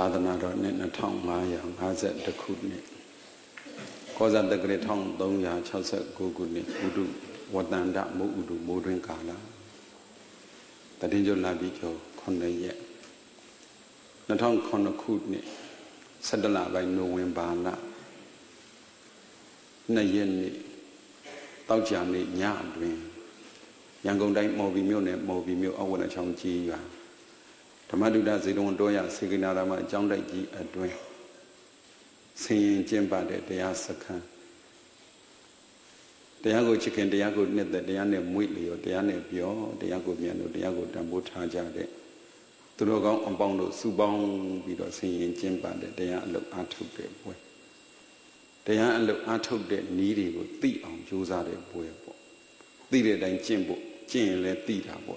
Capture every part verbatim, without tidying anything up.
သာသနာတော်နှစ်နှစ်ထောင်ငါးရာငါးဆယ်တစ်ခုနှစ်ကောဇာတက္ကရာတစ်သုံးရာခြောက်ဆယ်ကိုခုနှစ်ဥဒုဝတ္တန္တမိုးဥဒုမိုးတွင်ကာလတတင်ကျော်လာပြီးကျော်ခုနှစ်ရက်နှစ်ထောင်ခုနှစ်ခုနှစ်ဆယ်တလပိုင်းနိုဝင်ဘာလနှစ်ရက်နေ့တောက်ကြနေ့ညအတွင်းရန်ကုန်တိုင်းမော်ဘီမြို့နယ်မော်ဘီမြို့အဝနချောင်းကြီးရွာဓမ္မဒုဒဇေတဝန်တော်ရစေကနာရမအကြောင်းတိုက်ကြီးအတွင်းဆင်ရင်ကျင့်ပတဲ့တရားစခန်းတရားကိုချစ်ခင်တရားကိုနှစ်သက်တရားနဲ့မွေ့လျော်တရားနဲ့ပြောတရားကိုမြန်လို့တရားကိုတန်ဖိုးထားကြတဲ့သူတော်ကောင်းအပေါင်းတို့စုပေါင်းပြီးတော့ဆင်ရင်ကျင့်ပတဲ့တရားအလုပ်အားထုတ်တဲ့ပွဲတရားအလုပ်အားထုတ်တဲ့နည်းတွေကိုသိအောင်ကြိုးစားတဲ့ပွဲပေါ့သိတဲ့အတိုင်းကျင့်ဖို့ကျင့်ရင်လည်းသိတာပေါ့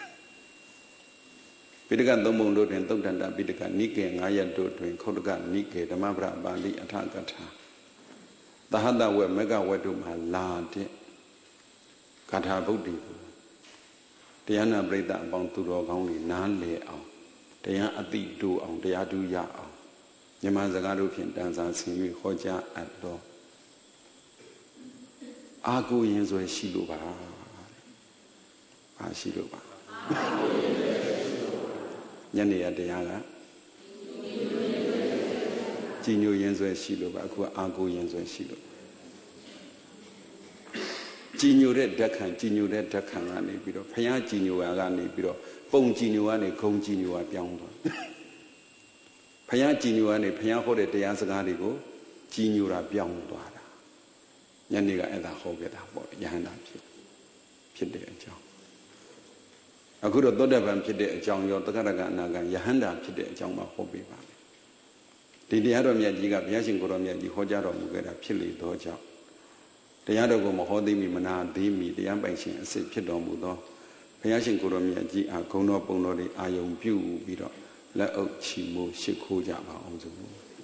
ပိဋကသုံးပုံတို့တွင်သုတ်တန္တပိဋကနိကေငါးရပ်တို့တွင်ခုတ်တကနိကေဓမ္မပရပါဠိအထကထာသဟတဝေမေဃဝတ္တုမှာလာတဲ့ဂါထာဗုဒ္ဓကိုတရားနာပရိသတ်အပေါင်းသူတော်ကောင်းတွေနားလည်အောင်တရားအသိတိုးအောင်တရားတူရအောင်မြန်မာစကားတို့ဖြင့်တန်စာဆင်၍ဟောကြားအပ်တော်အာကိုရင်ဆွဲရှိလို့ပါအားရှိလို့ပါညနေရတရားကကြည်ညိုရင်ဆွဲရှိလို့ပါအခုအာကိုရင်ဆွဲရှိလို့ကြည်ညိုတဲ့ဓာတ်ခံကြည်ညိုတဲ့ဓာတ်ခံကနေပြီးတော့ဖျားကြည်ညိုရာကနေပြီးတော့ပုံကြည်ညိုကနေဂုံကြည်ညိုရာပြောင်းသွားဖျားကြည်ညိုကနေဖျားဟောတဲ့တရားစကားတွေကိုကြည်ညိုရာပြောင်းသွားတာညနေကအဲ့ဒါဟောခဲ့တာပေါ့ယဟန္တာဖြစ်ဖြစ်တဲ့အကြောင်းအခုတော့သောတပန်ဖြစ်တဲ့အကြောင်းရောတက္ကရာကအနာဂံယဟန္တာဖြစ်တဲ့အကြောင်းမှဟောပေးပါမယ်ဒီတရားတော်မြတ်ကြီးကဘုရားရှင်ကိုယ်တော်မြတ်ကြီးဟောကြားတော်မူခဲ့တာဖြစ်လေသောကြောင့်တရားတော်ကိုမဟောသိမီမနာသေးမီတရားပိုင်ရှင်အစစ်ဖြစ်တော်မူသောဘုရားရှင်ကိုယ်တော်မြတ်ကြီးအားဂုဏ်တော်ပုံတော်တွေအာယုံပြုပြီးတော့လက်အုပ်ချီမိုးရှိခိုးကြပါအောင်စို့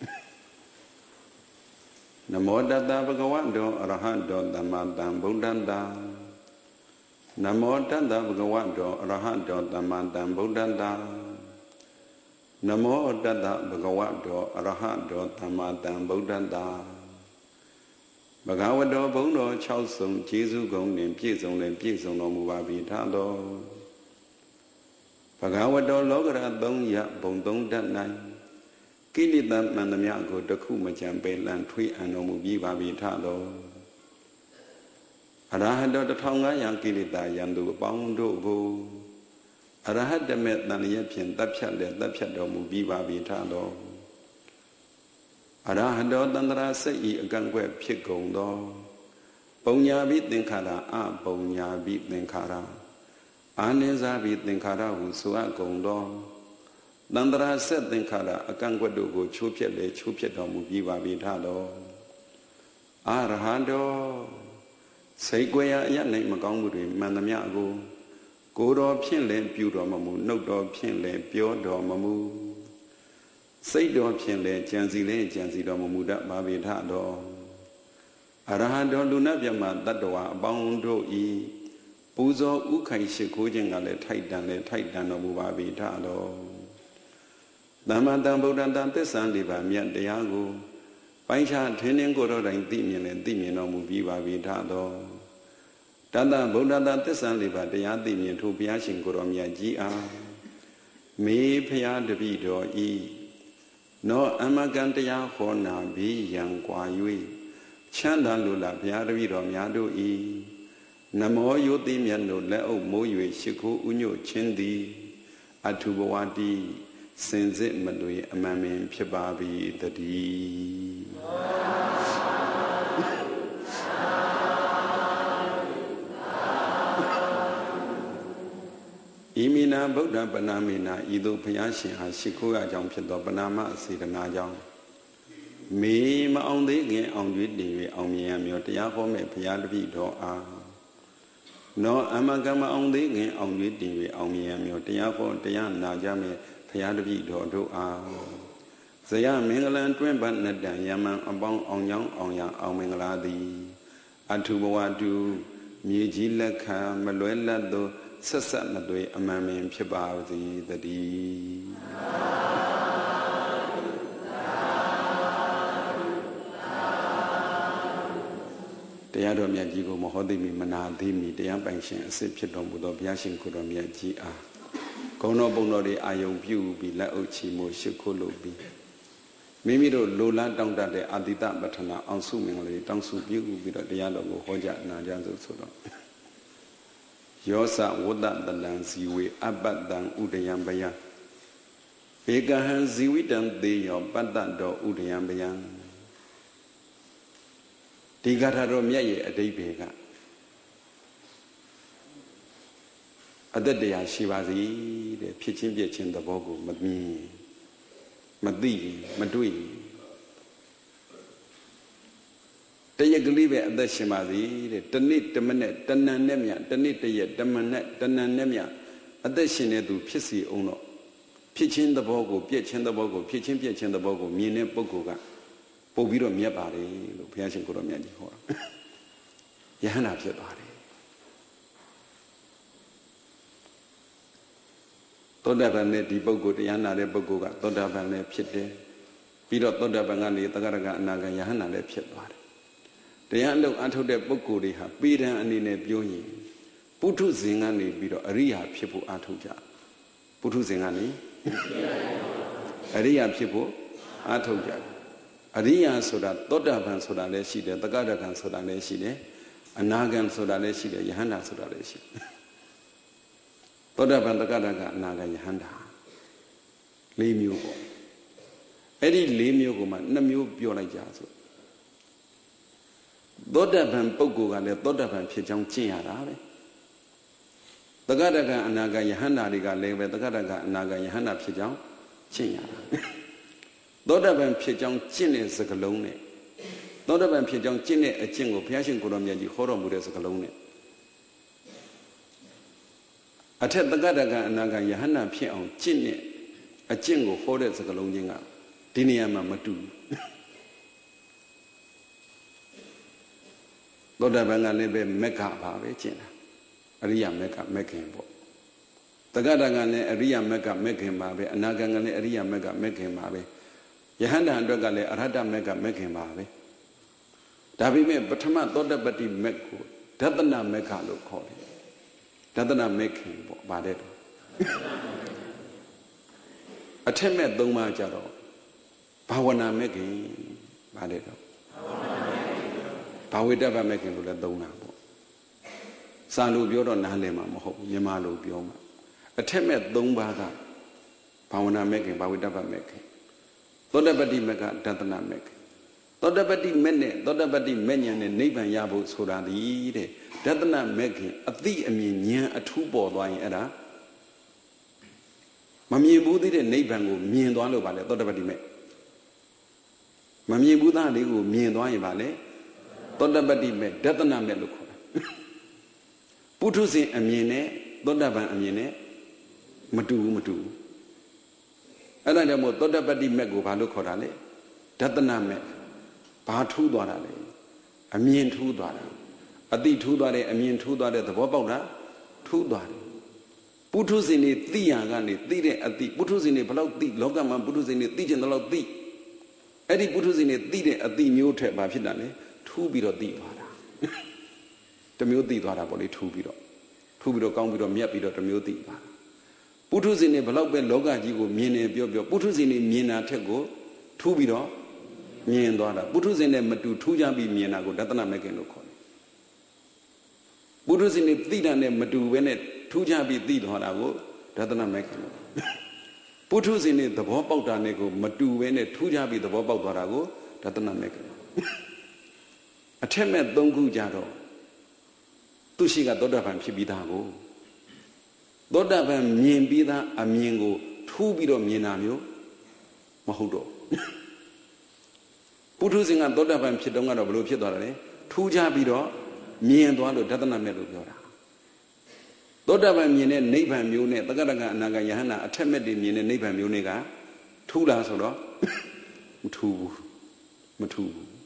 နမောတတဗုဒ္ဓဝတ္တောအရဟတောသမ္မာသမ္ဗုဒ္ဓန္တာနမောတတဗုဒ္ဓဝတ္တောအရဟတောသမ္မာသမ္ဗုဒ္ဓန္တာနမောတတဗုဒ္ဓဝတ္တောအရဟတောသမ္မာသမ္ဗုဒ္ဓန္တာဘဂဝတောဘုံတော်၆စုံကျေးဇူးကုန်နှင့်ပြည့်စုံလည်းပြည့်စုံတော်မူပါပြီထသောဘဂဝတောလောကရသုံးရဘုံသုံးတတ်၌ကိလေသာမှန်သမျှကိုတခုမချံပယ်လံထွေးအံတော်မူပြီးပါပြီထသောအရဟတောတစ်ထောင်ငါးရာကိလေသာယံသူအပေါင်းတို့ကိုအရဟတမေတန်ရဖြင့်တပ်ဖြတ်လည်းတပ်ဖြတ်တော်မူပြီးပါပြီထသောအရဟတောတန္တရာစိတ်ဤအကန့်ကွက်ဖြစ်ကုန်သောပုံညာပိသင်္ခါရအပုံညာပိသင်္ခါရအာနိဇာပိသင်္ခါရဟုဆိုအပ်ကုန်သောတန္တရာဆက်သင်္ခါရအကန့်ကွက်တို့ကိုချိုးဖျက်လေချိုးဖျက်တော်မူပြီးပါပြီထသောအရဟတောစိတ်ကြွယ်ရာအရနိုင်မကောင်းမှုတွေမှန်သမျှကိုကိုယ်တော်ဖြင့်လည်းပြုတော်မမူနှုတ်တော်ဖြင့်လည်းပြောတော်မမူစိတ်တော်ဖြင့်လည်းကြံစီလည်းကြံစီတော်မမူတတ်ပါပြီထသောအရဟတောလူနာမြတ်မှာတတ္တဝါအပေါင်းတို့ဤပူဇော်ဥခိုင်ရှိခိုးခြင်းကလည်းထိုက်တန်လည်းထိုက်တန်တော်မူပါပြီထသောသမ္မာသမ္ဗုဒ္ဓံသစ္စာလေးပါးမြတ်တရားကိုပိုင်းခြားထင်းထင်းကိုယ်တော်တိုင်သိမြင်လည်းသိမြင်တော်မူပြီးပါပြီထသောတတ္တဗုဒ္ဓသာသစ္စာလေးပါးတရားသိမြင်ထိုဘုရားရှင်ကိုယ်တော်မြတ်ကြီးအားမေဖျားတပိတော်ဤနောအမကံတရားဟောနာပြီးရန်ကွာ၍ချမ်းသာလိုလားဘုရားတပိတော်များတို့ဤနမောယုတိမြတ်တို့လက်အုပ်မိုး၍ရှိခိုးဥညွတ်ခြင်းသည်အထုဘဝတိစင်စစ်မလွေအမှန်ပင်ဖြစ်ပါပြီတည်းဣမိနာဗုဒ္ဓပနာမေနာဤသို့ဘုရားရှင်ဟာရှိခိုးရကြောင်းဖြစ်သောပနာမစေတနာကြောင့်မေမအောင်သေးခင်အောင်ရွေးတည်၍အောင်မြင်ရမျိုးတရားဟောမဲ့ဘုရားတပည့်တော်အားနောအမကမအောင်သေးခင်အောင်ရွေးတည်၍အောင်မြင်ရမျိုးတရားဟောတရားနာကြမဲ့ဘုရားတပည့်တော်တို့အားဇယမင်္ဂလံတွင်ပနတံယမံအပေါင်းအောင်ကြောင်းအောင်ရအောင်မင်္ဂလာသည်အထုဘဝတုမြေကြီးလက်ခံမလွဲလတ်သောဆက်ဆက်မသွေအမှန်ပင်ဖြစ်ပါသည်တည်းတရားတော်မြတ်ကြီးကိုမဟောသိမီမနာသိမီတရားပိုင်ရှင်အစစ်ဖြစ်တော်မူသောဘုရားရှင်ကိုယ်တော်မြတ်ကြီးအားဂုဏ်တော်ပုံတော်တွေအာယုံပြုပြီးလက်အုပ်ချီမို့ရှိခိုးလို့ပြီးမိမိတို့လိုလားတောင်းတတဲ့အာတိတပဋ္ဌနာအောင်စုမင်္ဂလေးတောင်းစုပြုပြီးတော့တရားတော်ကိုဟောကြားနာကြားစို့ဆိုတော့ယောသဝတ္တတလံဇီဝေအပတ္တံဥဒယံဘယံဧကဟံဇီဝိတံသေယောပတ္တတော်ဥဒယံဘယံဒီဂါထာတော်မြတ်ရဲ့အဓိပ္ပာယ်ကအတ္တတရားရှိပါစေတဲ့ဖြစ်ချင်းပြည့်ချင်းသဘောကိုမမြင်မသိမတွေ့တရက်ကလေးပဲအသက်ရှင်ပါစေတဲ့တနစ်တမနဲ့တဏ္ဏနဲ့မြတနစ်တရက်တမနဲ့တဏ္ဏနဲ့မြအသက်ရှင်တဲ့သူဖြစ်စီအောင်တော့ဖြစ်ချင်းသဘောကိုပြည့်ချင်းသဘောကိုဖြစ်ချင်းပြည့်ချင်းသဘောကိုမြင်တဲ့ပုဂ္ဂိုလ်ကပို့ပြီးတော့မြတ်ပါတယ်လို့ဘုရားရှင်ကိုယ်တော်မြတ်ကြီးဟောတာယဟန္တာဖြစ်ပါတယ်သောတာပန်နဲ့ဒီပုဂ္ဂိုလ်တရားနာတဲ့ပုဂ္ဂိုလ်ကသောတာပန်လည်းဖြစ်တယ်ပြီးတော့သောတာပန်ကနေသဂရကအနာဂံယဟန္တာလည်းဖြစ်သွားတယ်တရားအလုပ်အထုတ်တဲ့ပုဂ္ဂိုလ်တွေဟာပေဒံအနေနဲ့ပြောရင်ပုထုဇဉ်ကနေပြီးတော့အရိယာဖြစ်ဖို့အထုတ်ကြပုထုဇဉ်ကနေအရိယာဖြစ်ဖို့အထုတ်ကြအရိယာဆိုတာသောတာပန်ဆိုတာလည်းရှိတယ်သဂရကံဆိုတာလည်းရှိတယ်အနာဂံဆိုတာလည်းရှိတယ်ယဟန္တာဆိုတာလည်းရှိတယ်သောတာပန်သဂရကအနာဂံယဟန္တာ၄မျိုးပေါ့အဲ့ဒီ၄မျိုးကိုမှ၂မျိုးပြောလိုက်ကြဆိုသောတာပန်ပုဂ္ဂိုလ်ကလည်းသောတာပန်ဖြစ်ကြောင်းကျင့်ရတာပဲသဂရကအနာဂံယဟန္တာတွေကလည်းပဲသဂရကအနာဂံယဟန္တာဖြစ်ကြောင်းကျင့်ရတာသောတာပန်ဖြစ်ကြောင်းကျင့်တဲ့စကားလုံးနဲ့သောတာပန်ဖြစ်ကြောင်းကျင့်တဲ့အကျင့်ကိုဘုရားရှင်ကိုယ်တော်မြတ်ကြီးဟောတော်မူတဲ့စကားလုံးနဲ့အထက်သဂရကအနာဂံယဟန္တာဖြစ်အောင်ကျင့်တဲ့အကျင့်ကိုဟောတဲ့စကားလုံးချင်းကဒီနေရာမှာမတူသောတာပန်ကလည်းပဲမက္ခပါပဲကျင့်တာအရိယာမက္ခမက္ခင်ပေါ့သဂရကလည်းအရိယာမက္ခမက္ခင်ပါပဲအနာဂံကလည်းအရိယာမက္ခမက္ခင်ပါပဲယဟန္တာအတွက်ကလည်းအရဟတမက္ခမက္ခင်ပါပဲဒါပေမဲ့ပထမသောတပတ္တိမက္ခကိုဒသနမက္ခလို့ခေါ်တယ်ဒသနမက္ခင်ပေါ့ဗါတဲ့တော့အထက်မဲ့သုံးပါးကြတော့ဘာဝနာမက္ခင်ဗါတဲ့တော့ဘာဝိတ္တပမက္ခင်လို့လည်းသုံးတာပေါ့စာလို့ပြောတော့နားလည်မှာမဟုတ်ဘူးမြန်မာလိုပြောမှာအထက်မဲ့သုံးပါးကဘာဝနာမက္ခင်ဘာဝိတ္တပမက္ခင်သောတပတ္တိမက္ခဒသနမက္ခသောတပတ္တိမက်နဲ့သောတပတ္တိမက်ဉာဏ်နဲ့နိဗ္ဗာန်ရဖို့ဆိုတာဒီတဲ့ဒသနမက္ခအသိအမြင်ဉာဏ်အထူးပေါ်သွားရင်အဲ့ဒါမမြင်ဘူးသေးတဲ့နိဗ္ဗာန်ကိုမြင်သွားလို့ပါလေသောတပတ္တိမက်မမြင်ဘူးသားလေးကိုမြင်သွားရင်ပါလေသောတပတ္တိမက်ဒသနမက်လို့ခေါ်တာပုထုဇဉ်အမြင်နဲ့သောတပန်အမြင်နဲ့မတူဘူးမတူဘူးအဲ့ဒါကြောင့်မို့သောတပတ္တိမက်ကိုဘာလို့ခေါ်တာလဲဒသနမက်ဘာထူးသွားတာလဲအမြင်ထူးသွားတာအတိထူးသွားတဲ့အမြင်ထူးသွားတဲ့သဘောပေါက်တာထူးသွားတယ်ပုထုဇဉ်တွေသိရကနေသိတဲ့အတိပုထုဇဉ်တွေဘလောက်သိလောကမှာပုထုဇဉ်တွေသိကျင်တယ်လို့သိအဲ့ဒီပုထုဇဉ်တွေသိတဲ့အတိမျိုးထက်ဘာဖြစ်တာလဲထူးပြီးတော့သိသွားတာတမျိုးသိသွားတာပေါ့လေထူးပြီးတော့ထူးပြီးတော့ကောင်းပြီးတော့မြတ်ပြီးတော့တမျိုးသိသွားတာပုထုဇဉ်တွေဘလောက်ပဲလောကကြီးကိုမြင်နေပြောပြောပုထုဇဉ်တွေမြင်တာထက်ကိုထူးပြီးတော့မြင်သွားတာပုထုဇဉ်နဲ့မတူထူးခြားပြီးမြင်တာကိုဒသနမက္ခင်လို့ခေါ်တယ်ပုထုဇဉ်တွေသိတာနဲ့မတူဘဲနဲ့ထူးခြားပြီးသိသွားတာကိုဒသနမက္ခင်လို့ပုထုဇဉ်တွေသဘောပေါက်တာနဲ့ကိုမတူဘဲနဲ့ထူးခြားပြီးသဘောပေါက်သွားတာကိုဒသနမက္ခင်အထက်မဲ့သုံးခုကြတော့သူရှိကသောတာပန်ဖြစ်ပြီးသားကိုသောတာပန်မြင်ပြီးသားအမြင်ကိုထူးပြီးတော့မြင်တာမျိုးမဟုတ်တော့ပုထုဇဉ်ကသောတာပန်ဖြစ်တော့ကတော့ဘယ်လိုဖြစ်သွားတာလဲထူးခြားပြီးတော့မြင်သွားလို့ဒသနမက်လို့ပြောတာသောတာပန်မြင်တဲ့နိဗ္ဗာန်မျိုးနဲ့သဂရကအနာဂံယဟန္တာအထက်မဲ့တွေမြင်တဲ့နိဗ္ဗာန်မျိုးတွေကထူးလားဆိုတော့မထူးဘူးမထူးဘူး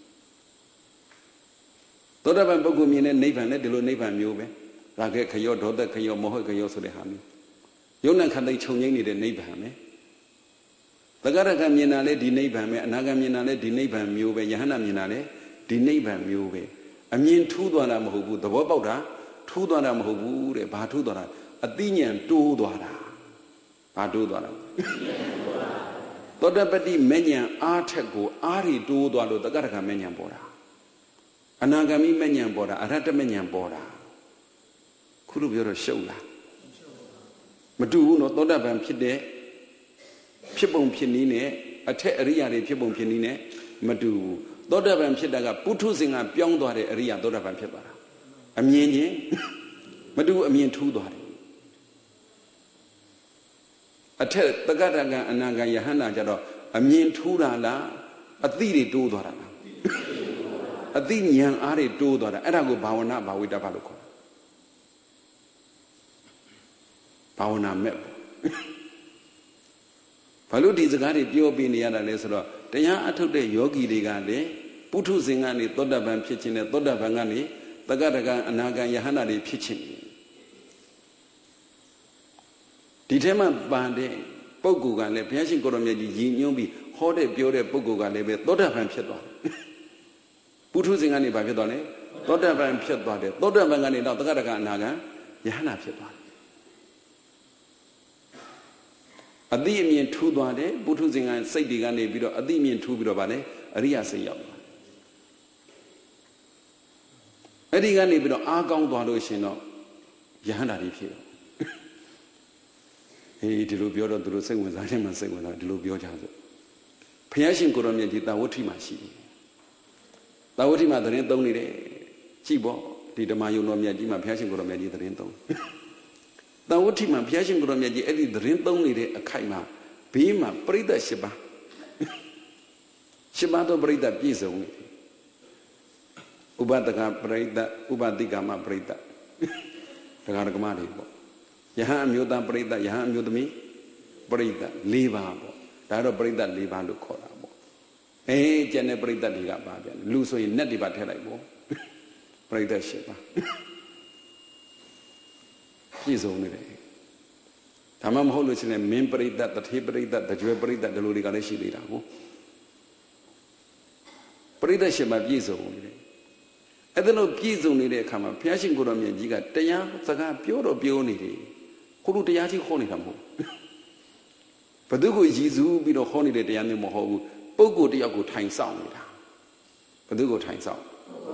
သောတာပန်ပုဂ္ဂိုလ်မြင်တဲ့နိဗ္ဗာန်နဲ့ဒီလိုနိဗ္ဗာန်မျိုးပဲရာဂခရောဒေါသခရောမောဟခရောဆိုတဲ့ဟာမျိုးယုံနာခန္ဓာချုပ်ငိမ့်နေတဲ့နိဗ္ဗာန်ပဲသဂရကမြင်တာလေဒီနိဗ္ဗာန်ပဲအနာဂံမြင်တာလေဒီနိဗ္ဗာန်မျိုးပဲယဟန္တာမြင်တာလေဒီနိဗ္ဗာန်မျိုးပဲအမြင်ထူးသွားတာမဟုတ်ဘူးသဘောပေါက်တာထူးသွားတာမဟုတ်ဘူးတဲ့ဘာထူးသွားတာအသိဉာဏ်တိုးသွားတာဘာတိုးသွားတာသောတပတ္တိမဉ္ဇဉ်အားထက်ကိုအားရီတိုးသွားလို့တက္ကရာမဉ္ဇဉ်ပေါ်တာအနာဂမိမဉ္ဇဉ်ပေါ်တာအရဟတမဉ္ဇဉ်ပေါ်တာခုလိုပြောတော့ရှုပ်လားမတူဘူးနော်သောတပန်ဖြစ်တဲ့ဖြစ်ပုံဖြစ်နည်းနဲ့အထက်အရိယာတွေဖြစ်ပုံဖြစ်နည်းနဲ့မတူဘူးသောတပန်ဖြစ်တာကပုထုဇဉ်ကပြောင်းသွားတဲ့အရိယာသောတပန်ဖြစ်သွားတာအမြင်ချင်းမတူအမြင်ထူးသွားတယ်အထက်တက္ကရာကအနာဂံယဟန္တာကြတော့အမြင်ထူးတာလားအသိတွေတိုးသွားတာလားအသိဉာဏ်အားတွေတိုးသွားတာအဲ့ဒါကိုဘာဝနာဘာဝိတ္တဘာလို့ခေါ်ဘာဝနာမဲ့ဘာလို့ဒီစကားတွေပြောပြနေရတာလဲဆိုတော့တရားအထုတ်တဲ့ယောဂီတွေကလည်းပုထုဇဉ်ကနေသောတပန်ဖြစ်ခြင်းနဲ့သောတပန်ကနေတက္ကရာကအနာဂံယဟန္တာတွေဖြစ်ခြင်းဒီထဲမှာပန်တဲ့ပုဂ္ဂိုလ်ကလည်းဘုရားရှင်ကိုရောမြတ်ကြီးရည်ညွှန်းပြီးဟောတဲ့ပြောတဲ့ပုဂ္ဂိုလ်ကလည်းပဲသောတပန်ဖြစ်သွားတယ်ပုထုဇဉ်ကနေဘာဖြစ်သွားလဲသောတပန်ဖြစ်သွားတယ်သောတပန်ကနေတော့တက္ကရာကအနာဂံယဟန္တာဖြစ်သွားတယ်အတိအမြင်ထူးသွားတယ်ပုထုဇဉ်ကစိတ်တွေကနေပြီးတော့အတိအမြင်ထူးပြီးတော့ဗာလဲအရိယစိတ်ရောက်သွားအဲ့ဒီကနေပြီးတော့အားကောင်းသွားလို့ရှင်တော့ယဟန္တာတွေဖြစ်ရောဟေးဒီလိုပြောတော့သူတို့စိတ်ဝင်စားတယ်မှစိတ်ဝင်စားဒီလိုပြောကြဆိုဘုရားရှင်ကိုရောမြတ်ကြီးတာဝဋ္ဌိမှာရှိတယ်တာဝဋ္ဌိမှာသတင်းသုံးနေတယ်ကြည့်ပေါ့ဒီဓမ္မယုံတော်မြတ်ကြီးမှာဘုရားရှင်ကိုရောမြတ်ကြီးသတင်းသုံးတာဝဋ္ဌိမှာဘုရားရှင်ကိုရောမြတ်ကြီးအဲ့ဒီသတင်းသုံးနေတဲ့အခိုက်မှာဘေးမှာပရိသတ်၈ပါး၈ပါးသောပရိသတ်ပြည့်စုံနေတယ်ဥပဒကပရိသတ်ဥပတိကမပရိသတ်တရားဓမ္မတွေပေါ့ယဟန်အမျိုးသားပရိသတ်ယဟန်အမျိုးသမီးပရိသတ်၄ပါးပေါ့ဒါတော့ပရိသတ်၄ပါးလို့ခေါ်တာပေါ့အေးကျန်တဲ့ပရိသတ်တွေကပါပြန်လူဆိုရင်နတ်တွေပါထည့်လိုက်ပေါ့ပရိသတ်၈ပါးပြည့်စုံနေတယ်ဒါမှမဟုတ်လို့ရှိရင်မင်းပရိသတ်တထေပရိသတ်တကြွယ်ပရိသတ်ဒီလိုတွေကလည်းရှိသေးတာဟုတ်ပရိသတ်၈ပါးပြည့်စုံနေတယ်အဲ့ဒါလို့ပြည့်စုံနေတဲ့အခါမှာဘုရားရှင်ကိုရောမြတ်ကြီးကတရားစကားပြောတော့ပြောနေတယ်ကိုလိုတရားကြီးခေါ်နေတာမဟုတ်ဘယ်သူကိုရည်စူးပြီးတော့ခေါ်နေတဲ့တရားမျိုးမဟုတ်ဘူးပုဂ္ဂိုလ်တယောက်ကိုထိုင်ဆောင်နေတာဘယ်သူကိုထိုင်ဆောင်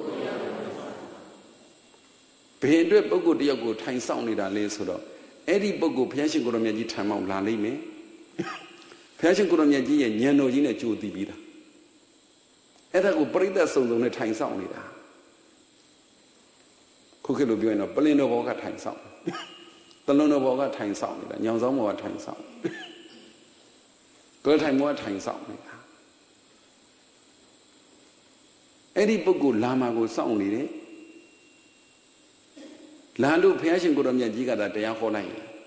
ဘယ်အတွက်ပုဂ္ဂိုလ်တယောက်ကိုထိုင်ဆောင်နေတာလဲဆိုတော့အဲ့ဒီပုဂ္ဂိုလ်ဘုရားရှင်ကိုရောမြတ်ကြီးထိုင်မောင်းလာလိမ့်မယ်ဘုရားရှင်ကိုရောမြတ်ကြီးရဲ့ဉာဏ်တော်ကြီးနဲ့ကြိုသိပြီးသားအဲ့ဒါကိုပရိသတ်စုံစုံနဲ့ထိုင်ဆောင်နေတာခုခေတ်လိုပြောရင်တော့ပလင်တော်ဘောကထိုင်ဆောင်တလုံးတော်ဘောကထိုင်ဆောင်နေတာညောင်ဆောင်ဘောကထိုင်ဆောင်ကလထိုင်ဘောကထိုင်ဆောင်နေတာအဲ့ဒီပုဂ္ဂိုလ်လာမာကိုစောင့်နေတယ်လာလို့ဘုရားရှင်ကိုရောမြတ်ကြီးကတရားဟောလိုက်ရင်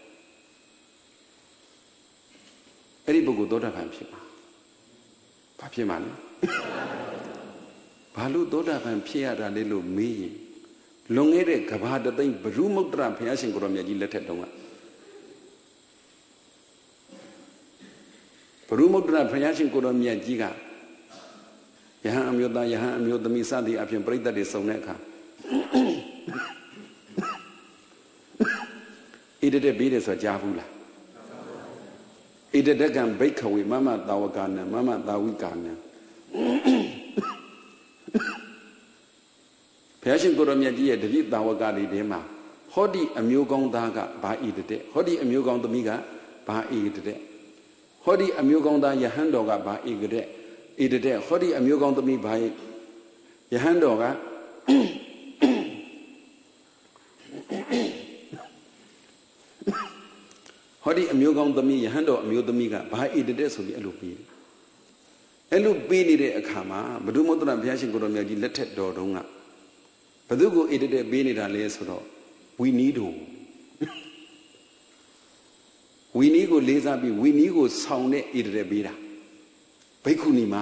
အဲ့ဒီပုဂ္ဂိုလ်သောတာပန်ဖြစ်မှာဘာဖြစ်မှာလဲဘာလို့သောတာပန်ဖြစ်ရတာလဲလို့မေးရင်လွန်ခဲ့တဲ့ကဘာတသိန်းဘုရုမုတ္တရဘုရားရှင်ကိုရောမြတ်ကြီးလက်ထက်တုန်းကဘုရုမုတ္တရဘုရားရှင်ကိုရောမြတ်ကြီးကယဟန်အမျိုးသားယဟန်အမျိုးသမီးစသည်အပြင်ပြိတ္တတွေစုံတဲ့အခါဣတတက်ပြီးတယ်ဆိုကြားဘူးလားဣတတက်ကံဘိက္ခဝေမမတာဝကနံမမတာဝိကာနံဘုရားရှင်ကိုရောမြတ်ကြီးရဲ့တပည့်တာဝကတွေထဲမှာဟောဒီအမျိုးကောင်းသားကဘာဣတတက်ဟောဒီအမျိုးကောင်းသမီးကဘာဣတတက်ဟောဒီအမျိုးကောင်းသားယဟန်တော်ကဘာဣတတက်ဣတတက်ဟောဒီအမျိုးကောင်းသမီးဘာယဟန်တော်ကဟောဒီအမျိုးကောင်းသမီးယဟန်တော်အမျိုးသမီးကဘာဣတတက်ဆိုပြီးအဲ့လိုပြီးတယ်အဲ့လိုပြီးနေတဲ့အခါမှာဘုဒ္ဓမုတ္တရဘုရားရှင်ကိုရောမြတ်ကြီးလက်ထက်တော်တုန်းကဘယ်သူကိုဣတတက်ပေးနေတာလဲဆိုတော့ဝီနီးတို့ဝီနီးကိုလေးစားပြီးဝီနီးကိုဆောင်တဲ့ဣတတက်ပေးတာဘိက္ခုနီမ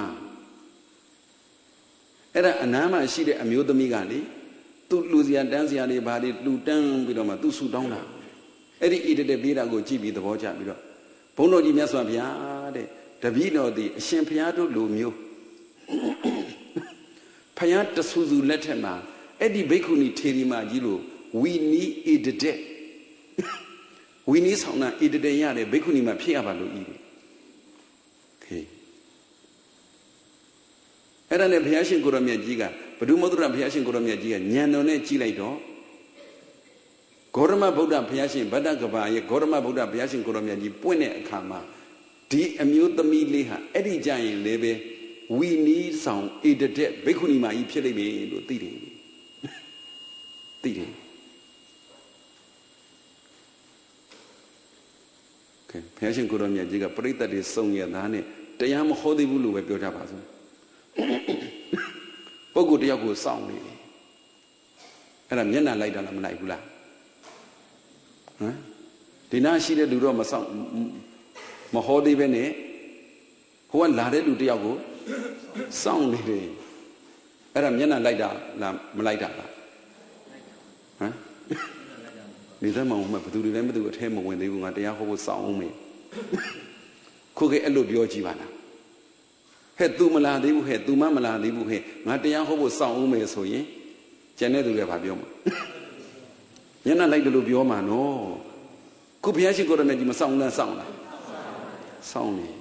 အဲ့ဒါအနားမှာရှိတဲ့အမျိုးသမီးကလေသူ့လူစရာတန်းစရာတွေဘာတွေလူတန်းပြီးတော့မှသူ့ဆူတောင်းတာအဲ့ဒီဣတတက်ပေးတာကိုကြည့်ပြီးသဘောကျပြီးတော့ဘုန်းတော်ကြီးမြတ်စွာဘုရားတဲ့တပည့်တော်သည်အရှင်ဘုရားတို့လူမျိုးဘုရားတဆူဆူလက်ထက်မှာ Eddie Bakuni Terima Gilo, we need it dead. We need some eat the yard, Bakuni Mapia Balu. Okay. Era ne Piashin Goromia Giga, but do Modra Piashin Goromia Giga, Nyanone Chilato. Gorma Buddha Piashin, Badagaba, Gorma Buddha Piashin Goromia, Puene Kama, D. Amute the Miliha, Eddie Giant Lebe. We need some eat the dead, Bakuni Mai Pili to Titi. Titi. Okay, Piashin Goromia Giga, Prita is song Yadane, Tayam Hodibulu, Piotapas. Pogo Diago sound. And I'm Yana Light on Naigula. Dina she did do sound Mahodi Bene, who and Lade do Diago sound. And I'm Yana Light on Malaita. Neither moment, but to remember to him when they were at the Yahoo sound me. Cook a load your Givana. Had two maladi, had two mamaladi, who had not the Yahoo sound me so ye. Janet will have your. You're not like the Lubioma, no. Could be actually got to make him a sound and sound. Sound me.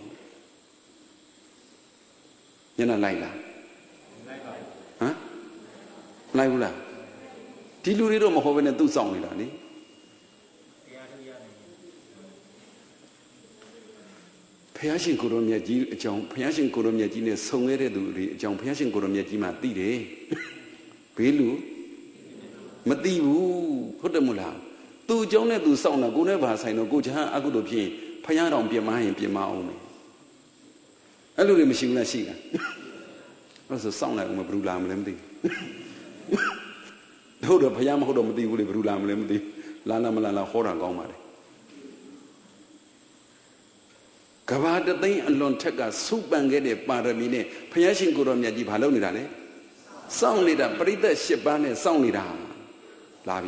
You're not like that. Huh? Like that. Did you read on Mahoven and do sound, Lani? Piashin Kuromia G, John Piashin Kuromia Gine, so many do John Piashin Kuromia Gima Dide. Pilu Matibu, put the mula. Two Jonah do sound a good never sign a good ha, a good opinion. Payana be my and be my own. I look at machine like she. That's a sound like my brulam lemdi. Hold up, Payam hold on the brulam lemdi. Lana Malala Hora Gomari. Kavada thing and Lon Taka, soup and get a paramine, Payashin Kuromia di Palonidane. Sound leader, Prita Shipane, sound leader. Lavi.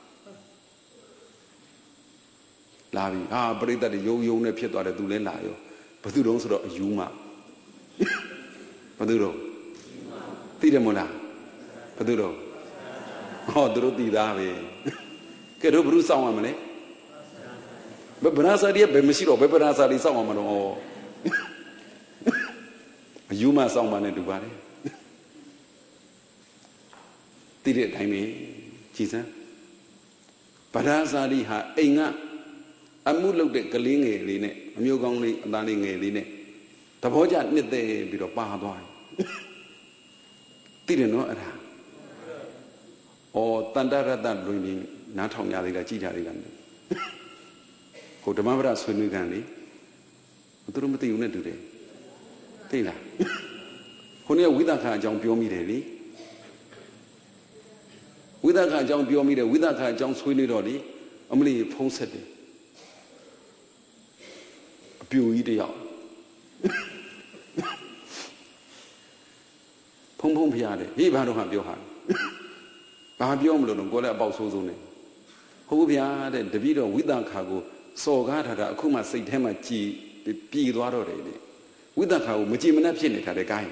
Lavi. Ah, Prita the yo yo ne Pieto de Dulelayo. But you don't sort of Yuma. Paduro. Tidemola. Paduro. Oh, Droti Davi. Kedo Bruce Samane. But Brassaria, Bemishiro, Beberasa is someone or Yuma someone in Dubai. Did it, I mean, Jesus. Parasari ha Inga. I moved looked at Galing a line, a Mugongli, a darling a line. The Boja knit the bit of Bahadoi. Didn't know it. Or Tandara that bringing Natonga Chitarigan. Go to Mavra Swinugandi. Turumati unit today. Taylor. Honia Widaka John Piomi. Widaka John Piomi, Widaka John Swinidori, only posted. A pew eat out. Pom Pom Piade, he had to have your hand. Babiom go about so soon. Who be added the video without cargo. So God had a Kuma say him a tea, the pea water lady. With that, how much even up in it had a guy.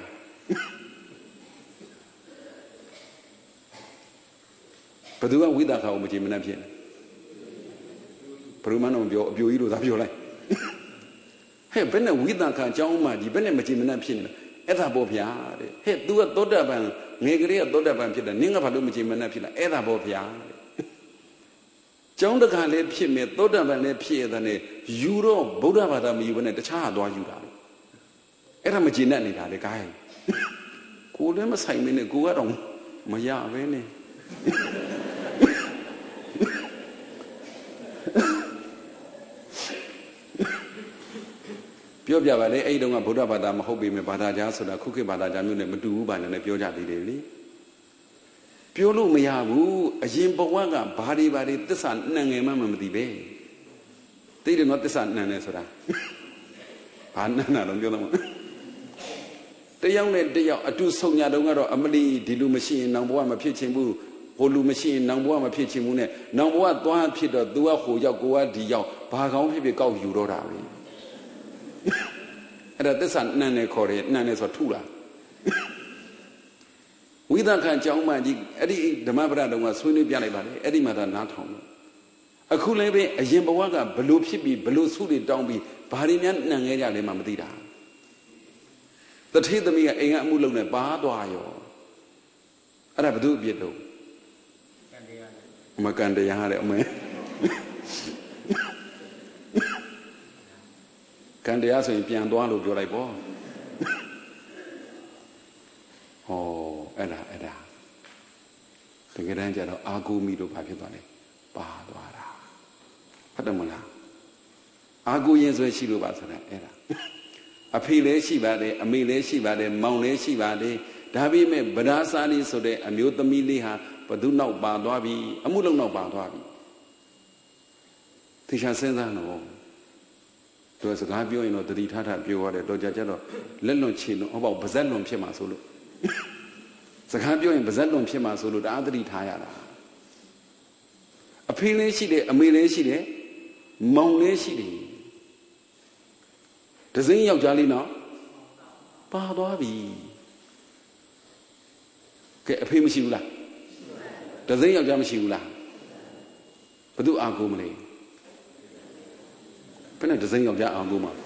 But do I with that how much even up in? Perumano of your Buido of your life. Hey, Bena with that car, John Maddy, Bena Majim up in Etta Bopia. Hey, do a daughter ban, Negria daughter ban, Ninga Palumajim and Apilla, Etta Bopia. John the Kale Pime, Doda Vane Pie than a Euro, Boda Vadam, even at the child or you. Era Majinani, the guy. Cool them a Simon a go around. Maya Vene. Pioja Vale, Aidon, Boda Vadam, Hobby, Badaja, so the cookie Badajamu, and Madu, and a Pioja daily. Piolo Miyabu, a Jimbowaga, body body, the sun, Nangamam the bay. They did not the sun, Nanesora. Anna, don't get them. The young lady, a two Sonia Dongaro, Amelie, Dilu machine, Nambuama Pichimbu, Holu machine, Nambuama Pichimune, Namboa, Dua Peter, Dua Hoya, Goa, Dio, Pagao, Pico, Uroravi. And at the sun, Nane Corre, Nanes or Tula. ဝိသခံကြောင်းမှကြီးအဲ့ဒီဓမ္မပဒတုံးကဆွေးနွေးပြလိုက်ပါလေအဲ့ဒီမှာသာနားထောင်လို့အခုလည်းပဲအရင်ဘဝကဘလို့ဖြစ်ပြီးဘလို့ဆုတွေတောင်းပြီးဘာတွေများနှံခဲ့ကြလဲမှမသိတာတထေသမီးကအိမ်ကအမှုလုံးနဲ့ပါသွားရောအဲ့ဒါဘသူအပြစ်တော့မကန်တရားတဲ့အမေကန်တရားဆိုရင်ပြန်သွားလို့ပြောလိုက်ပေါ့ဟောအဲ့ဒါအဲ့ဒါတကယ်တမ်းကျတော့အာကိုမီတို့ဘာဖြစ်သွားလဲပါသွားတာဟုတ်တယ်မလားအာကိုရင်ဆွဲရှိလို့ပါဆိုတာအဲ့ဒါအဖေလည်းရှိပါတယ်အမေလည်းရှိပါတယ်မောင်လည်းရှိပါတယ်ဒါပေမဲ့ဗဒါစာလီဆိုတဲ့အမျိုးသမီးလေးဟာဘသူနောက်ပါသွားပြီအမှုလုံးနောက်ပါသွားပြီသိချင်စဉ်းစားတော့သူစကားပြောရင်တော့တတိထားထားပြောရတယ်တော့ကြကြတော့လက်လွန်ချေလွန်ဟောပေါ့ဗဇက်လွန်ဖြစ်မှာဆိုလို့စကားပြောရင်ဗဇက်လွန်ဖြစ်မှာဆိုလို့တအားတတိထားရတာအဖေလည်းရှိတယ်အမေလည်းရှိတယ်မောင်လည်းရှိတယ်တစင်းယောက်ျားလေးနော်ပါသွားပြီကဲအဖေမရှိဘူးလားတစင်းယောက်ျားမရှိဘူးလားဘသူအာကိုမလဲဘယ်နဲ့တစင်းယောက်ျားအာကိုမှာ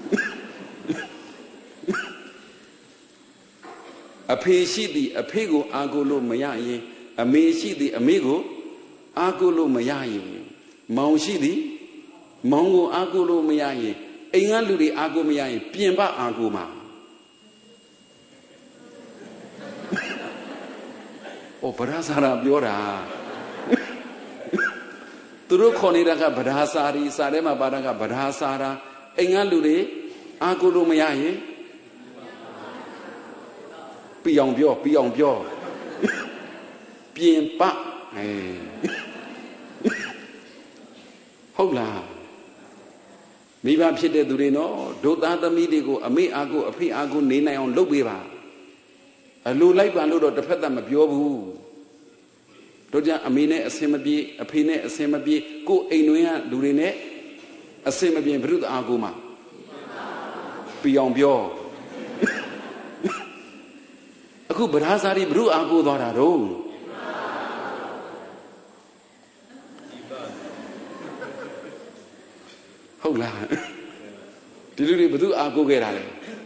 အဖေရှိသည်အဖေကိုအာကိုလို့မရရင်အမေရှိသည်အမေကိုအာကိုလို့မရရင်မောင်ရှိသည်မောင်ကိုအာကိုလို့မရရင်အိမ်ကလူတွေအာကိုမရရင်ပြင်ပအာကိုမှာဩဗဒါစာရာပြောတာသူတို့ခေါ်နေတာကဗဒါစာရီစာထဲမှာပါတာကဗဒါစာရာအိမ်ကလူတွေအာကိုလို့မရရင်ပြအောင်ပြောပြအောင်ပြောပြင်ပအဲဟုတ်လားမိဘဖြစ်တဲ့သူတွေနော်ဒုသားသမီးတွေကိုအမေအားကိုအဖေအားကိုနေနိုင်အောင်လုပ်ပေးပါအလိုလိုက်ပါလို့တော့တစ်ဖက်သက်မပြောဘူးတို့ကြအမေနဲ့အစင်မပြေအဖေနဲ့အစင်မပြေကိုယ်အိမ်တွင်းကလူတွေနဲ့အစင်မပြေဘုရုအားကိုမှပြအောင်ပြောအခုဗဒါစာရီဘုရုအားကိုသွားတာတော့ဟုတ်လားဒီလူတွေဘသူအားကိုခဲ့တာလဲ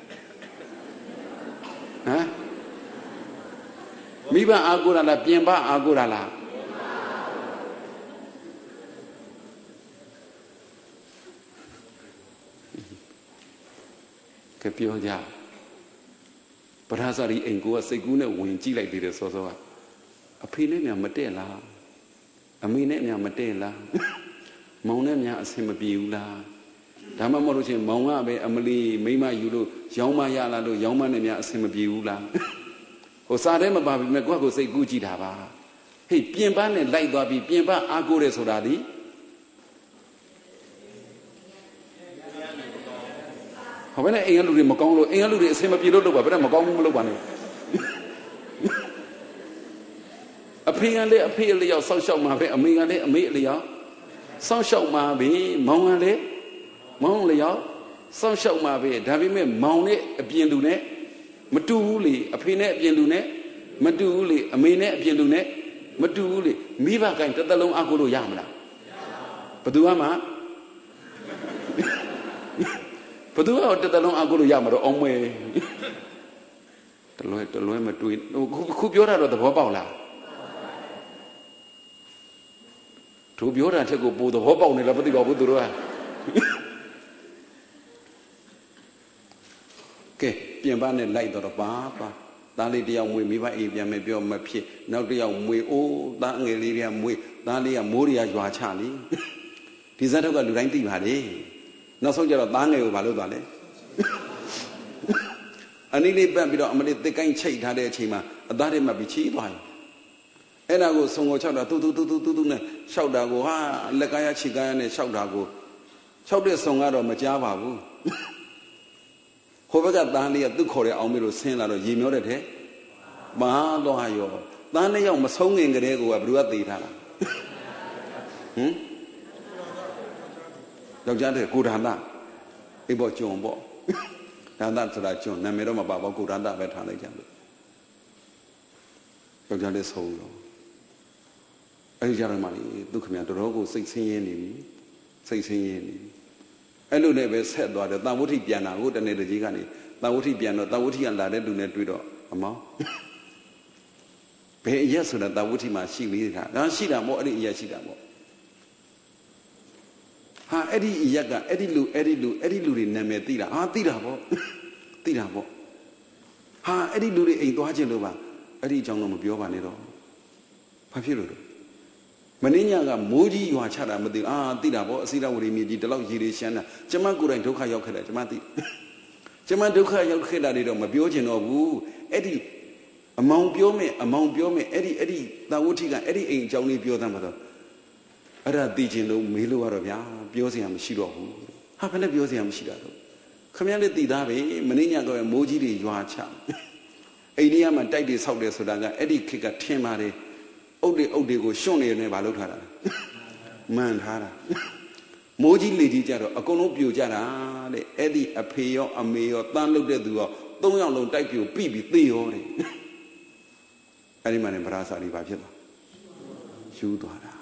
ဟမ်မိဘအားကိုတာလားပြင်ပအားကိုတာလားကပြောကြဗဒါစာရီအိမ်ကိုကစိတ်ကူးနဲ့ဝင်ကြည့်လိုက်သေးတယ်စောစောကအဖေနဲ့များမတည့်လားအမေနဲ့များမတည့်လားမောင်နဲ့များအဆင်မပြေဘူးလားဒါမှမဟုတ်လို့ချင်းမောင်ကပဲအမလီမိမယူလို့ရောင်းမရလာလို့ရောင်းမနဲ့များအဆင်မပြေဘူးလားဟိုစားထဲမပါပြီမဲ့ကိုယ့်ကိုစိတ်ကူးကြည့်တာပါဟေးပြင်ပနဲ့လိုက်သွားပြီးပြင်ပအားကိုးတယ်ဆိုတာဒီဟောဘယ်နဲ့အိမ်ကလူတွေမကောင်းလို့အိမ်ကလူတွေအဆင်မပြေလို့လုပ်ပါဘယ်နဲ့မကောင်းဘူးမလုပ်ပါနဲ့အဖေကလည်းအဖေအလျောက်ဆောက်ရှောက်မှာပဲအမေကလည်းအမေအလျောက်စောင့်ရှောက်မှာပဲမောင်ကလည်းမောင်လျောက်စောင့်ရှောက်မှာပဲဒါပေမဲ့မောင်နဲ့အပြင်လူနဲ့မတူဘူးလေအဖေနဲ့အပြင်လူနဲ့မတူဘူးလေအမေနဲ့အပြင်လူနဲ့မတူဘူးလေမိဘကိုင်းတစ်သက်လုံးအကူလို့ရမလားဘယ်သူမှဘယ်သူကတစ်သက်လုံးအကူလို့ရမှာတော့အောင်မဲတလွဲတလွဲမတွေးခုပြောတာတော့သဘောပေါက်လားသူပြောတာထက်ကိုပိုသဘောပေါက်နေလားမသိပါဘူးသူတို့ကကဲပြင်ပနဲ့လိုက်တော့ပါပါသားလေးတယောက်မွေးမိဘအိမ်ပြန်မယ်ပြောမဖြစ်နောက်တယောက်မွေးအိုးသားငယ်လေးတွေကမွေးသားလေးကမိုးတွေကရွာချလေဒီဇက်တော့ကလူတိုင်းသိပါလေနောက်ဆုံးကျတော့သားငယ်ကိုဘာလုပ်သွားလဲအနည်းလေးပတ်ပြီးတော့အမလေးတစ်ကိုင်းချိတ်ထားတဲ့အချိန်မှာအသားတွေမှပြီးချီးသွားတယ်အဲ့ဒါကိုစုံကို၆တာတူတူတူတူတူတူနဲ့လျှောက်တာကိုဟာလက်ကားရခြေကားရနဲ့လျှောက်တာကိုလျှောက်တဲ့စုံကတော့မကြားပါဘူးဟိုဘက်ကသားလေးကသူ့ခေါ်တဲ့အောင်မေလို့ဆင်းလာတော့ရေမျောတဲ့ထဲမာသွားရောသားနှစ်ယောက်မဆုံးခင်ကလေးကဘယ်သူကသေထားလားဟမ်ယောက်ျားတဲ့ကိုဒါနအိဘောကျွံပေါ့ဒါနဆိုတာကျွံနာမည်တော့မပါပါကိုဒါနပဲထားလိုက်ကြလို့ယောက်ျားလေးဆုံးတော့အဲ့ဒီကြတော့မှလေသူခင်ဗျာတော်တော်ကိုစိတ်ဆင်းရဲနေပြီစိတ်ဆင်းရဲနေပြီအဲ့လိုနဲ့ပဲဆက်သွားတယ်တန်ဝဋ္ဌိပြန်တာကိုတနေ့တကြီးကနေတန်ဝဋ္ဌိပြန်တော့တန်ဝဋ္ဌိကလာတဲ့လူနဲ့တွေ့တော့အမောင်းဘယ်အရက်ဆိုတာတန်ဝဋ္ဌိမှာရှိသေးတာဒါရှိတာမို့အဲ့ဒီအရက်ရှိတာမို့ဟာအဲ့ဒီအရက်ကအဲ့ဒီလူအဲ့ဒီလူအဲ့ဒီလူတွေနာမည်သိတာဟာသိတာပေါ့သိတာပေါ့ဟာအဲ့ဒီလူတွေအိမ်သွားခြင်းလို့ပါအဲ့ဒီအကြောင်းတော့မပြောပါနဲ့တော့ဘာဖြစ်လို့လဲမင်းညာကမိုးကြီးရွာချတာမသိအာသိတာပေါ့အစိရဝရီမြေကြီးဒီလောက်ရေတွေရှမ်းတာကျမကိုယ်တိုင်ဒုက္ခရောက်ခဲ့တယ်ကျမသိကျမဒုက္ခရောက်ခဲ့တာတွေတော့မပြောချင်တော့ဘူးအဲ့ဒီအမောင်ပြောမယ်အမောင်ပြောမယ်အဲ့ဒီအဲ့ဒီတာဝဋ္ဌိကအဲ့ဒီအိမ်အကြောင်းလေးပြောသမ်းမှာတော့အဲ့ဒါသိချင်လို့မေးလို့ရတော့ဗျာပြောစရာမရှိတော့ဘူးဟာဘယ်နဲ့ပြောစရာမရှိတာတော့ခမရလေးသိသားပဲမင်းညာကပဲမိုးကြီးတွေရွာချအိန္ဒိယမှာတိုက်တွေဆောက်တယ်ဆိုတာကအဲ့ဒီခေတ်ကထင်ပါတယ်အုတ်တွေအုတ်တွေကိုရှွန့်နေနေဘာလုပ်ထားတာမှန်ထားတာမိုးကြီးလေကြီးကြတော့အကုန်လုံးပြိုကြတာတဲ့အဲ့ဒီအဖေရောအမေရောတန်းလုတ်တဲ့သူရောသုံးယောက်လုံးတိုက်ပြိုပြီးပြီးသေရောတဲ့အဲ့ဒီမှာနေဗရာစာလီဘာဖြစ်သွားယူသွားတာ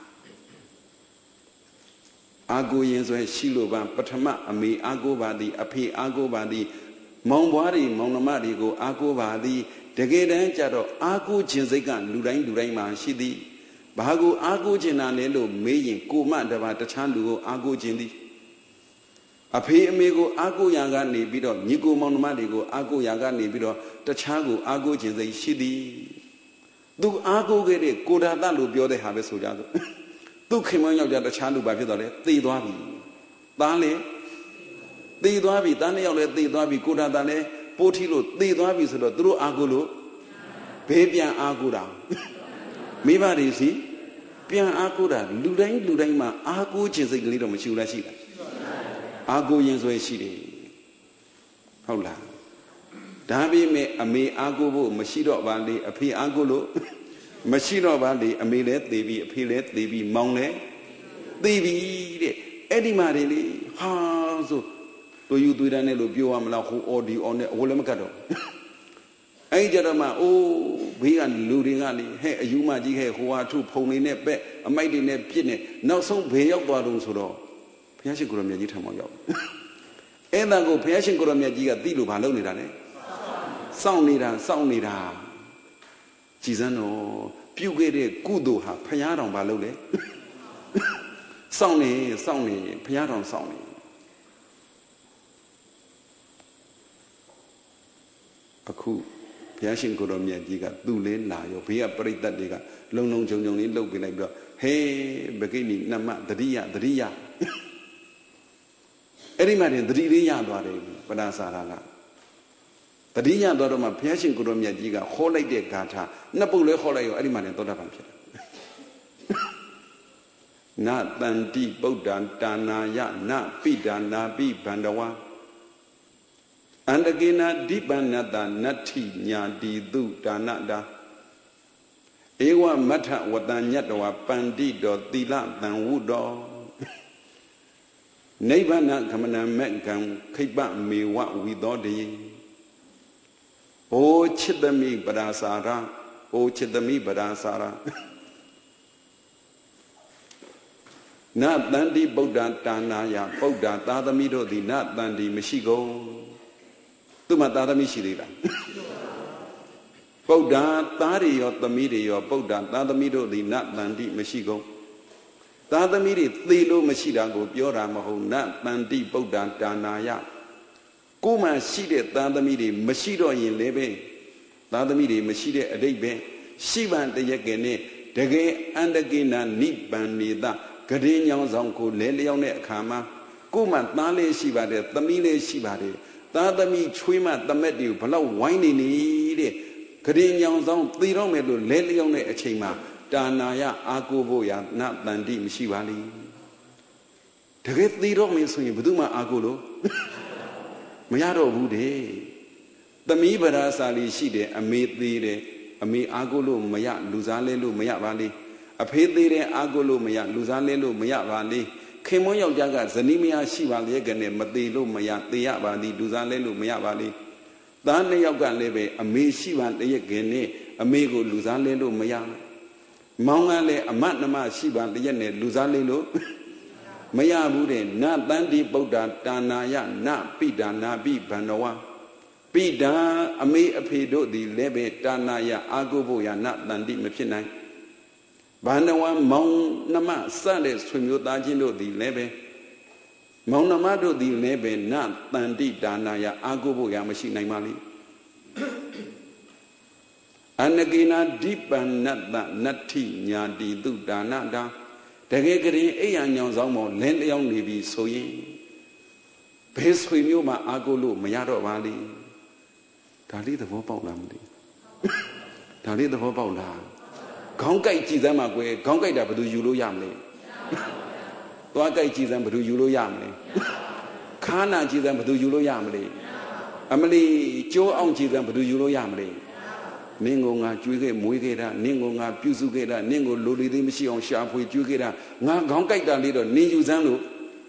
အာကိုရင်ဆိုရင်ရှိလို့ပါပထမအမေအာကိုပါသည်အဖေအာကိုပါသည်မောင်ဘွားတွေမောင်နှမတွေကိုအာကိုပါသည်တကယ်တမ်းကျတော့အာကိုခြင်းစိတ်ကလူတိုင်းလူတိုင်းမှာရှိသည်ဘာကိုအာကိုခြင်းနာလဲလို့မေးရင်ကိုမတပါတခြားလူကိုအာကိုခြင်းသည်အဖေအမေကိုအာကိုရာကနေပြီးတော့ညီကိုမောင်နှမတွေကိုအာကိုရာကနေပြီးတော့တခြားကိုအာကိုခြင်းစိတ်ရှိသည်သူအာကိုခဲ့တဲ့ကိုဒါတလို့ပြောတဲ့ဟာပဲဆိုကြဆိုသူခင်မယောက်ျားတခြားလူဘာဖြစ်တော့လဲသေသွားပြီသားလဲသေသွားပြီသားနှစ်ယောက်လဲသေသွားပြီကိုဒါတလဲပိုးထီလို့သေသွားပြီဆိုတော့သူတို့အာကိုလို့ဘေးပြန်အာကိုတာမိဘတွေစီပြန်အာကိုတာလူတိုင်းလူတိုင်းမှာအာကိုခြင်းစိတ်ကလေးတော့မရှိဘူးလားရှိလားအာကိုရင်ဆွဲရှိတယ်ဟုတ်လားဒါပေမဲ့အမေအာကိုဖို့မရှိတော့ပါလေအဖေအာကိုလို့မရှိတော့ပါလေအမေလည်းသေပြီအဖေလည်းသေပြီမောင်လည်းသေပြီတဲ့အဲ့ဒီမှာတွေလေဟာဆိုတို့ယူသွေးတန်းနဲ့လို့ပြောရမလားဟိုအော်ဒီအော်နဲ့ဟိုလည်းမကတ်တော့အဲ့ကြတော့မှအိုးဘေးကလူတွေကလေဟဲ့အယူမကြီးခဲ့ဟိုဟာထုဖုံနေနဲ့ပက်အမိုက်တွေနဲ့ပြစ်နေနောက်ဆုံးဘေးရောက်သွားတော့ဆိုတော့ဘုရားရှင်ကိုရမြတ်ကြီးထံမှာရောက်အဲ့ဒါကိုဘုရားရှင်ကိုရမြတ်ကြီးကသိလို့ဘာလုပ်နေတာလဲစောင့်နေတာစောင့်နေတာကြည်စမ်းတော့ပြုတ်ခဲ့တဲ့ကုသိုလ်ဟာဘုရားတော်ဘာလုပ်လဲစောင့်နေစောင့်နေဘုရားတော်စောင့်နေအခုဘုရားရှင်ကိုတော်မြတ်ကြီးကသူ့လေးလာရောဘေးကပရိသတ်တွေကလုံလုံခြုံခြုံလေးလှုပ်ပြလိုက်ပြီးတော့ဟေးဘဂိနီနမတတိယတတိယအဲ့ဒီမှာတင်တတိလေးရသွားတယ်ပဒါစာရာကတတိယသွားတော့မှဘုရားရှင်ကိုတော်မြတ်ကြီးကဟောလိုက်တဲ့ဂါထာနှစ်ပုဒ်လဲဟောလိုက်ရောအဲ့ဒီမှာတင်သောတာပန်ဖြစ်တယ်နတန္တိပုဒ္ဒံတာနာယနပိဒါနာပိဗန္ဒဝါအန္တကေနာဒိပနတနတ္ထိညာတိတုဒါနတာဧဝမထဝတံညတဝပန္တိတောသီလတံဝုတောနိဗ္ဗာနဂမနမက္ကံခိပ္ပမေဝဝိသောတေအိုချစ်သမိပရာစာရအိုချစ်သမိပရာစာရနတန္တိဗုဒ္ဓတာနာယဗုဒ္ဓသာသမီတို့သည်နတန္တိမရှိကုန်သူမှသာသမီရှိသေးလားဗုဒ္ဓသားတွေရောသမီးတွေရောဗုဒ္ဓသာသမီတို့သည်နတန္တိမရှိကုန်သာသမီတွေသေလို့မရှိတာကိုပြောတာမဟုတ်နတန္တိဗုဒ္ဓတာနာယကိုမှရှိတဲ့သာသမီတွေမရှိတော့ရင်လည်းပဲသာသမီတွေမရှိတဲ့အတိတ်ပဲရှိပန်တရက်ကနဲ့တကယ်အန္တကိနာနိဗ္ဗာန်နေတာဂရေညောင်းဆောင်ကိုလဲလျောင်းတဲ့အခါမှာကိုမှသားလေးရှိပါတယ်သမီးလေးရှိပါတယ်သာသမီချွေးမတမက်တွေကိုဘလောက်ဝိုင်းနေနေတဲ့ဂရေညောင်ဆောင်သေတော့မယ်လို့လဲလျောင်းတဲ့အချိန်မှာတာနာယအာကိုဖို့ရနတန္တိမရှိပါလိတကယ်သေတော့မယ်ဆိုရင်ဘယ်သူမှအာကိုလို့မရတော့ဘူးတဲ့သမီးပရာစာလီရှိတယ်အမေသေးတယ်အမေအာကိုလို့မရလူစားလဲလို့မရပါလိအဖေသေးတယ်အာကိုလို့မရလူစားလဲလို့မရပါလိခင်မွန်းယောက်ျားကဇနီးမယားရှိပါလေကနဲ့မသေးလို့မရသေးရပါသည်လူစားလဲလို့မရပါလိသားနှစ်ယောက်ကလည်းပဲအမေရှိပါတရက်ကနဲ့အမေကိုလူစားလဲလို့မရမောင်ကလည်းအမတ်နမရှိပါတရက်နဲ့လူစားလဲလို့မရဘူးတဲ့နတန္တိဗုဒ္ဓတာနာယနပိဒါနာပိဗန္နဝပိဒါအမေအဖေတို့သည်လည်းပဲတာနာယအာကိုဖို့ရနတန္တိမဖြစ်နိုင်ဗန္နဝမောင်နှမစတဲ့ဆွေမျိုးသားချင်းတို့သည်လည်းပဲမောင်နှမတို့သည်လည်းပဲနတန္တိဒါနာယအာကိုဖို့ရမရှိနိုင်ပါလိအနကေနာဒီပန္နတနတ္ထိညာတိတုဒါနတာတကယ်ကရင်အိယာညောင်ဆောင်မောလင်းလျောင်းနေပြီဆိုရင်ဘယ်ဆွေမျိုးမှအာကိုလို့မရတော့ပါလိဒါလေးသဘောပေါက်လားမသိဒါလေးသဘောပေါက်လားခေါင်းကိုက်ကြည်စမ်းမှာကွယ်ခေါင်းကိုက်တာဘယ်သူယူလို့ရမလဲသွားကိုက်ကြည်စမ်းဘယ်သူယူလို့ရမလဲခါနာကြည်စမ်းဘယ်သူယူလို့ရမလဲအမလီကျိုးအောင်ကြည်စမ်းဘယ်သူယူလို့ရမလဲနင်းကိုငါကျွေးခဲ့မွေးခဲ့တာနင်းကိုငါပြုစုခဲ့တာနင်းကိုလိုလီသေးမရှိအောင်ရှာဖွေကျွေးခဲ့တာငါခေါင်းကိုက်တာလေးတော့နင်းယူစမ်းလို့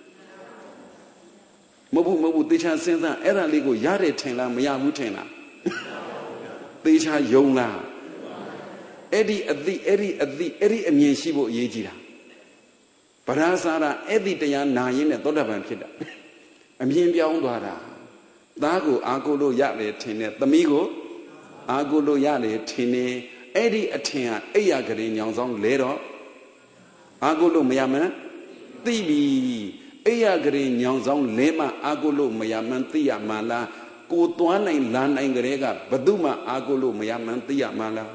မဟုတ်ဘူးမဟုတ်ဘူးတေချာစဉ်းစားအဲ့ဒါလေးကိုရတယ်ထင်လားမရဘူးထင်လားတေချာယုံလားအဲ့ဒီအသည့်အဲ့ဒီအသည့်အဲ့ဒီအမြင်ရှိဖို့အရေးကြီးတာဗရာဇာရအဲ့ဒီတရားနာရင်းနဲ့သောတာပန်ဖြစ်တာအမြင်ပြောင်းသွားတာသားကိုအာကိုလို့ရတယ်ထင်တယ်သမီးကိုအာကိုလို့ရတယ်ထင်တယ်အဲ့ဒီအထင်ဟာအိယာကလေးညောင်ဆောင်လဲတော့အာကိုလို့မရမှန်းသိပြီအိယာကလေးညောင်ဆောင်လဲမှအာကိုလို့မရမှန်းသိရမှာလားကိုသွားနိုင်လာနိုင်ကြတဲ့ကဘယ်သူမှအာကိုလို့မရမှန်းသိရမှာလား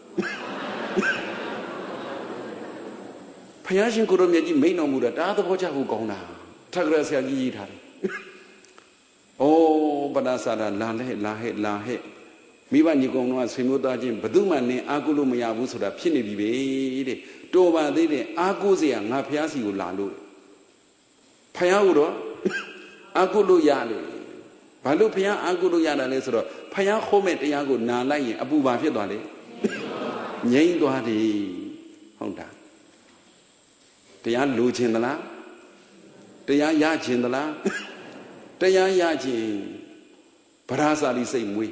ဖယားရှင်ကိုရောမြတ်ကြီးမိန်တော်မူတာဒါသဘောကျဖို့ကောင်းတာထက်ကရဆရာကြီးရေးထားတယ်။အိုးပဒါစာလာလာဟဲ့လာဟဲ့လာဟဲ့မိဘညီကောင်တို့ကဆွေမျိုးသားချင်းဘယ်သူမှနင်အာကိုလို့မရဘူးဆိုတာဖြစ်နေပြီပဲတဲ့တော်ပါသေးတယ်အာကိုစရာငါဖယားစီကိုလာလို့ဖယားကိုတော့အာကိုလို့ရတယ်ဘာလို့ဖယားအာကိုလို့ရတာလဲဆိုတော့ဖယားခိုးမဲ့တရားကိုနာလိုက်ရင်အပူပါဖြစ်သွားတယ်ငြိမ့်သွားတယ်ဟုတ်တာတရားလိုချင်သလားတရားရချင်သလားတရားရချင်ဗရာဇာတိစိတ်မွေး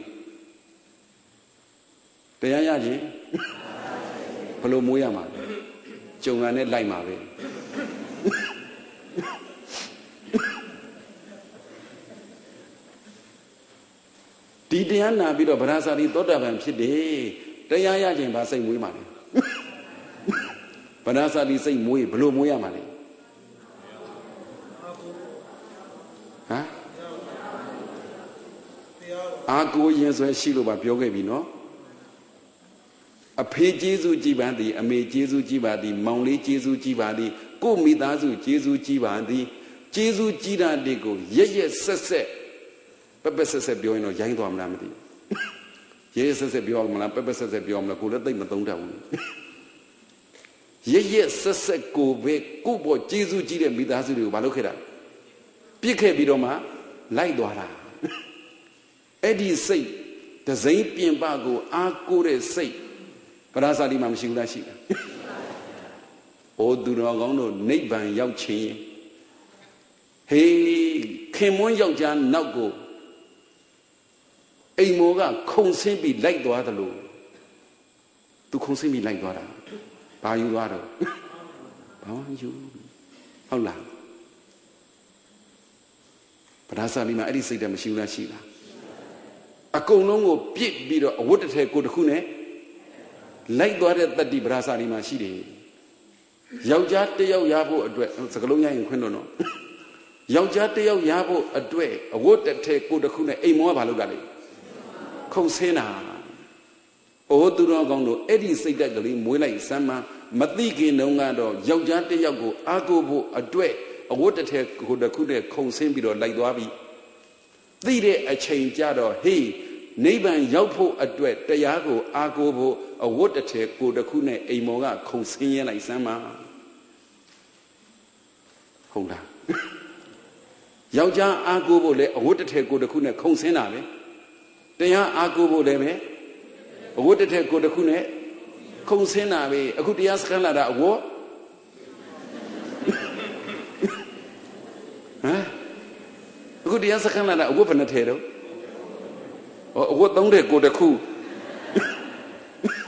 တရားရချင်ဘလို့မွေးရမှာကြုံရနဲ့လိုက်မှာပဲဒီတရားနာပြီးတော့ဗရာဇာတိသောတာပန်ဖြစ်တယ်တရားရချင်ဘာစိတ်မွေးမှာလဲဗရာဇာတိစိတ်မွေးဘလို့မွေးရမှာလဲဟမ်အာကိုရင်ဆွဲရှိလို့ပါပြောခဲ့ပြီနော်အဖေကျေးဇူးကြည်ပါသည်အမေကျေးဇူးကြည်ပါသည်မောင်လေးကျေးဇူးကြည်ပါသည်ကိုမိသားစုကျေးဇူးကြည်ပါသည်ကျေးဇူးကြည်တာတွေကိုရက်ရက်ဆက်ဆက်ပပဆက်ဆက်ပြောရင်တော့ရိုင်းသွားမလားမသိဘူးရက်ရက်ဆက်ဆက်ပြောမလားပပဆက်ဆက်ပြောမလားကိုလည်းသိမသုံးတတ်ဘူးရက်ရက်ဆက်ဆက်ကိုပဲကိုပေါ်ကျေးဇူးကြည်တဲ့မိသားစုတွေကိုမလုပ်ခဲ့တာပြစ်ခဲ့ပြီးတော့မှလိုက်သွားတာအဲ့ဒီစိတ်ဒဇိမ့်ပြင်ပကိုအားကိုးတဲ့စိတ်ဗရာဇာတိမှာမရှိဘူးလားရှိလား။အိုသူတော်ကောင်းတို့နိဗ္ဗာန်ရောက်ခြင်းဟေးခင်မွန်းယောက်ျားနောက်ကိုအိမ်မောကခုံဆင်းပြီးလိုက်သွားတယ်လို့သူခုံဆင်းပြီးလိုက်သွားတာဘာယူသွားတော့ဘာမှယူဟုတ်လားဗရာဇာတိမှာအဲ့ဒီစိတ်တည်းမရှိဘူးလားရှိလားအကုန်လုံးကိုပြစ်ပြီးတော့အဝတ်တစ်ထည်ကိုတစ်ခုနဲ့လိုက်သွားတဲ့တတ္တိဗရာဇာတိမှာရှိတယ်ယောက်ျားတစ်ယောက်ရဖို့အတွက်စကလုံးရရင်ခွင့်တော့နော်ယောက်ျားတစ်ယောက်ရဖို့အတွက်အဝတ်တစ်ထည်ကိုတစ်ခုနဲ့အိမ်မောကဘာလုပ်တာလဲခုံဆင်းတာအိုးသူတော်ကောင်းတို့အဲ့ဒီစိတ်ဓာတ်ကလေးမွေးလိုက်စမ်းမမသိခင်တုန်းကတော့ယောက်ျားတစ်ယောက်ကိုအားကိုးဖို့အတွက်အဝတ်တစ်ထည်ကိုတစ်ခုနဲ့ခုံဆင်းပြီးတော့လိုက်သွားပြီသိတဲ့အချိန်ကြတော့ဟေးနိဗ္ဗာန်ရောက်ဖို့အတွက်တရားကိုအားကိုးဖို့အဝတ်တစ်ထည်ကိုတစ်ခုနဲ့အိမ်မောကခုံဆင်းရဲလိုက်စမ်းပါဟုတ်လားယောက်ျားအားကိုးဖို့လည်းအဝတ်တစ်ထည်ကိုတစ်ခုနဲ့ခုံဆင်းတာပဲတရားအားကိုးဖို့လည်းပဲအဝတ်တစ်ထည်ကိုတစ်ခုနဲ့ခုံဆင်းတာပဲအခုတရားစခန်းလာတာအဝတ်ဟမ်အခုတရားစခန်းလာတာအဝတ်ဘယ်နှထည်တော့အဝတ်သုံးတဲ့ကိုတစ်ခု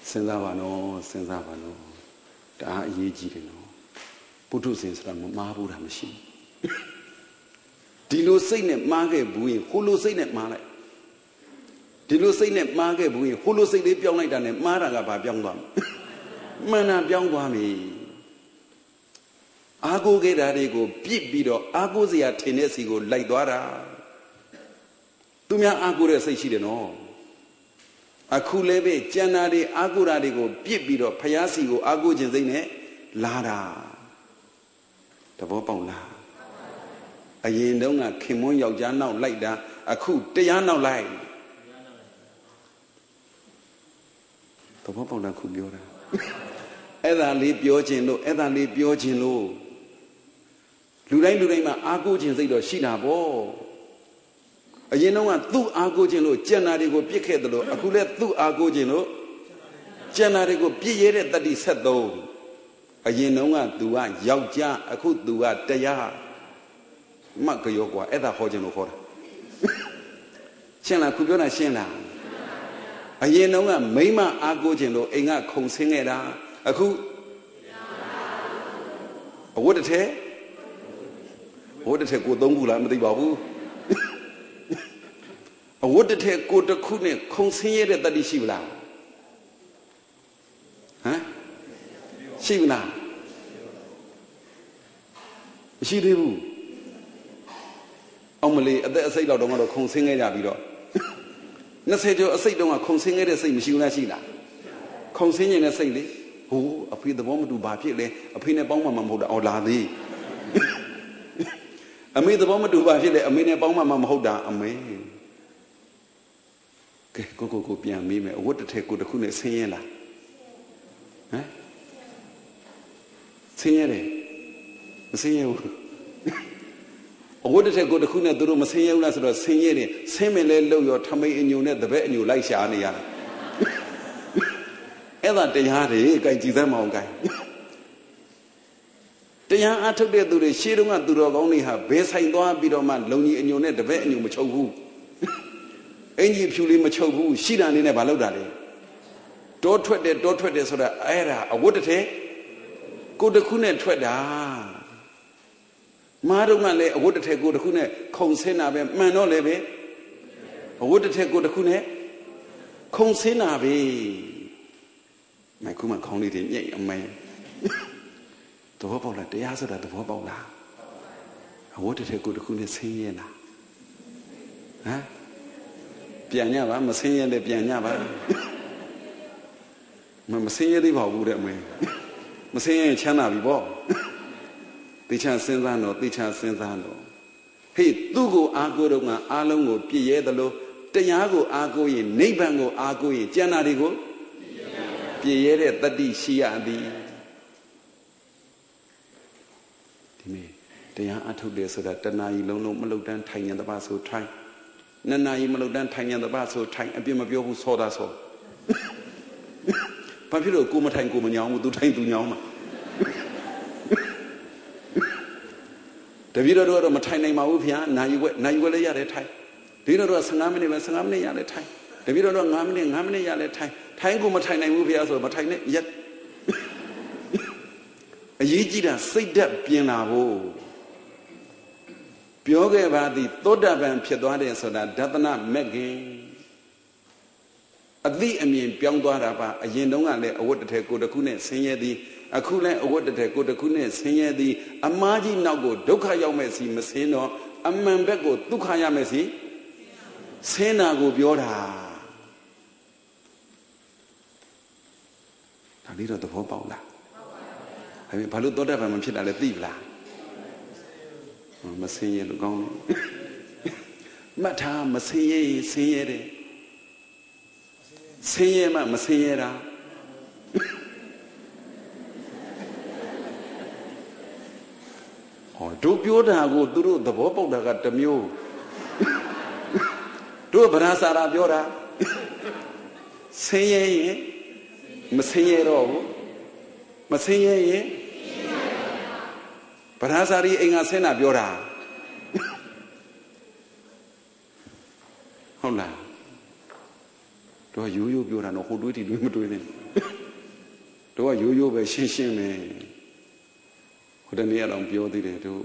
စဉ်းစားပါနော်စဉ်းစားပါနော်ဒါအရေးကြီးတယ်နော်ပုထုဇဉ်ဆိုတာမမှားဘူးတာမရှိဒီလိုစိတ်နဲ့မှားခဲ့ဘူးရင်ဟိုလိုစိတ်နဲ့မှားလိုက်ဒီလိုစိတ်နဲ့မှားခဲ့ဘူးရင်ဟိုလိုစိတ်လေးပြောင်းလိုက်တာနဲ့မှားတာကဘာပြောင်းသွားမလဲမှန်တာပြောင်းသွားပြီအာကိုခဲ့တာတွေကိုပြစ်ပြီးတော့အာကိုစရာထင်တဲ့စီကိုလိုက်သွားတာသူများအာကိုတဲ့စိတ်ရှိတယ်နော်အခုလည်းပဲကျန်တာတွေအာကိုတာတွေကိုပြစ်ပြီးတော့ဖျားစီကိုအာကိုခြင်းစိတ်နဲ့လာတာသဘောပေါက်လားအရင်တုန်းကခင်မွန်းယောက်ျားနောက်လိုက်တာအခုတရားနောက်လိုက်သဘောပေါက်လားခုပြောတာအဲ့ဒါလေးပြောခြင်းလို့အဲ့ဒါလေးပြောခြင်းလို့လူတိုင်းလူတိုင်းမှာအာကိုခြင်းစိတ်တော့ရှိတာပေါ့အရင်တုန်းကသူ့အာကိုခြင်းလို့ကျန်တာတွေကိုပြစ်ခဲ့တယ်လို့အခုလည်းသူ့အာကိုခြင်းလို့ကျန်တာတွေကိုပြစ်ရတဲ့တတ္တိဆက်သုံးအရင်တုန်းက तू ကယောက်ျားအခု तू ကတရားမကရောကွာအဲ့ဒါဟောခြင်းလို့ခေါ်တာရှင်းလားခုပြောတာရှင်းလားအရင်တုန်းကမိမအာကိုခြင်းလို့အိမ်ကခုံဆင်းခဲ့တာအခုအဝတ်တစ်ထည်အဝတ်တစ်ထည်ကိုသုံးခုလားမသိပါဘူးအဝတ်တစ်ထည်ကိုတစ်ခုနဲ့ခုံဆင်းရတဲ့တတ္တိရှိဗလားဟမ်ရှိဗလားမရှိသေးဘူးအောင်မလေးအသက်အစိတ်လောက်တော့ကတော့ခုံဆင်းခဲ့ကြပြီးတော့နှစ်ဆယ်ကျော်အစိတ်တုန်းကခုံဆင်းခဲ့တဲ့စိတ်မရှိဘူးလားရှိလားခုံဆင်းနေတဲ့စိတ်လေဟိုအဖေသဘောမတူဘာဖြစ်လဲအဖေနဲ့ပေါင်းမှမဟုတ်တာအော်လာသေးအမေသဘောမတူဘာဖြစ်လဲအမေနဲ့ပေါင်းမှမဟုတ်တာအမေကဲကိုကိုကိုပြန်မေးမယ်အဝတ်တစ်ထည်ကိုတစ်ခုနဲ့ဆင်းရဲလားဟမ်ဆင်းရဲတယ်မဆင်းရဲဘူးအဝတ်တစ်ထည်ကိုတစ်ခုနဲ့သူတို့မဆင်းရဲဘူးလားဆိုတော့ဆင်းရဲတယ်ဆင်းမယ်လဲလို့ရောထမိန်အညုံနဲ့တပည့်အညုံလိုက်ရှာနေရတယ်အဲ့ဒါတရားတွေကြိုက်ကြည့်စမ်းမအောင်ကြိုက်တရားအထုတ်တဲ့သူတွေရှေးတုန်းကသူတော်ကောင်းတွေဟာဘယ်ဆိုင်သွားပြီးတော့မှလုံကြီးအညုံနဲ့တပည့်အညုံမချုပ်ဘူးအင်ကြီးဖြူလေးမချုပ်ဘူးရှိတာလေးနဲ့မလုပ်တာလေတောထွက်တယ်တောထွက်တယ်ဆိုတာအဲ့ဒါအဝတ်တစ်ထည်ကိုတစ်ခုနဲ့ထွက်တာမားတော့ကလည်းအဝတ်တစ်ထည်ကိုတစ်ခုနဲ့ခုံဆင်းတာပဲမှန်တော့လည်းပဲအဝတ်တစ်ထည်ကိုတစ်ခုနဲ့ခုံဆင်းတာပဲမခုမှခေါင်းလေးတွေညိတ်အမဲသဘောပေါက်လားတရားဆိုတာသဘောပေါက်လားအဝတ်တစ်ထည်ကိုတစ်ခုနဲ့ဆင်းရဲလားဟမ်ပြန်ညပါမဆင်းရဲလည်းပြန်ညပါမမဆင်းရဲသေးပါဘူးတဲ့အမေမဆင်းရဲချမ်းသာပြီပေါ့တေချာစဉ်းစားတော့တေချာစဉ်းစားတော့ဟေ့သူ့ကိုအားကိုးတော့ငါအားလုံးကိုပြည့်ရဲသလိုတရားကိုအားကိုးရင်နိဗ္ဗာန်ကိုအားကိုးရင်ကျမ်းစာတွေကိုပြည့်ရဲတဲ့တတ္တိရှိရသည်ဒီမေတရားအထုတ်တယ်ဆိုတာတဏှာကြီးလုံးလုံးမလုတ်တန်းထိုင်ရတဲ့ပါဆိုထိုင်နှစ်နာရီမလုတ်တန်းထိုင်ရတဲ့ပါဆိုထိုင်အပြစ်မပြောဘူးစောတာစောဘာဖြစ်လို့ကိုမထိုင်ကိုမညောင်းဘူးသူထိုင်သူညောင်းမှာတပည့်တော်တို့ကတော့မထိုင်နိုင်ပါဘူးဗျာနိုင်ွက်နိုင်ွက်လည်းရတယ်ထိုင်ဒီတော့တော့15မိနစ်ပဲ15မိနစ်ရတယ်ထိုင်တပည့်တော်တော့5မိနစ်5မိနစ်ရလဲထိုင်ထိုင်ကိုမထိုင်နိုင်ဘူးဗျာဆိုတော့မထိုင်နဲ့ရက်အရေးကြီးတာစိတ်ဓာတ်ပြင်လာဖို့ပြောခဲ့ပါသည်သောတာပန်ဖြစ်သွားတယ်ဆိုတာဒသနမက်ခင်အသိအမြင်ပြောင်းသွားတာပါအရင်တုန်းကလည်းအဝတ်တစ်ထည်ကိုတစ်ခုနဲ့ဆင်းရဲသည်အခုလည်းအဝတ်တစ်ထည်ကိုတစ်ခုနဲ့ဆင်းရဲသည်အမားကြီးနောက်ကိုဒုက္ခရောက်မဲ့စီမဆင်းတော့အမှန်ဘက်ကိုဒုက္ခရမဲ့စီဆင်းတာကိုပြောတာဒါလေးတော့သဘောပေါက်လားဒါပေမဲ့ဘာလို့သောတာပန်မဖြစ်တာလဲသိပလားမဆင်းရဲလို့ကောင်းတယ်မှတ်ထားမဆင်းရဲဆင်းရဲတယ်ဆင်းရဲမှမဆင်းရဲတာဟောတို့ပြောတာကိုသူတို့သဘောပေါက်တာကတစ်မျိုးတို့ဗราစာရာပြောတာဆင်းရဲရင်မဆင်းရဲတော့ဘူးမဆင်းရဲရင်ဗราစာရီအိမ်ကဆင်းတာပြောတာဟုတ်လားတော့ရိုးရိုးပြောတာတော့ဟိုတွေးတီတွေးမတွေးနဲ့တော့ရိုးရိုးပဲရှင်းရှင်းပဲဟိုတနေ့ကတော့ပြောသေးတယ်တို့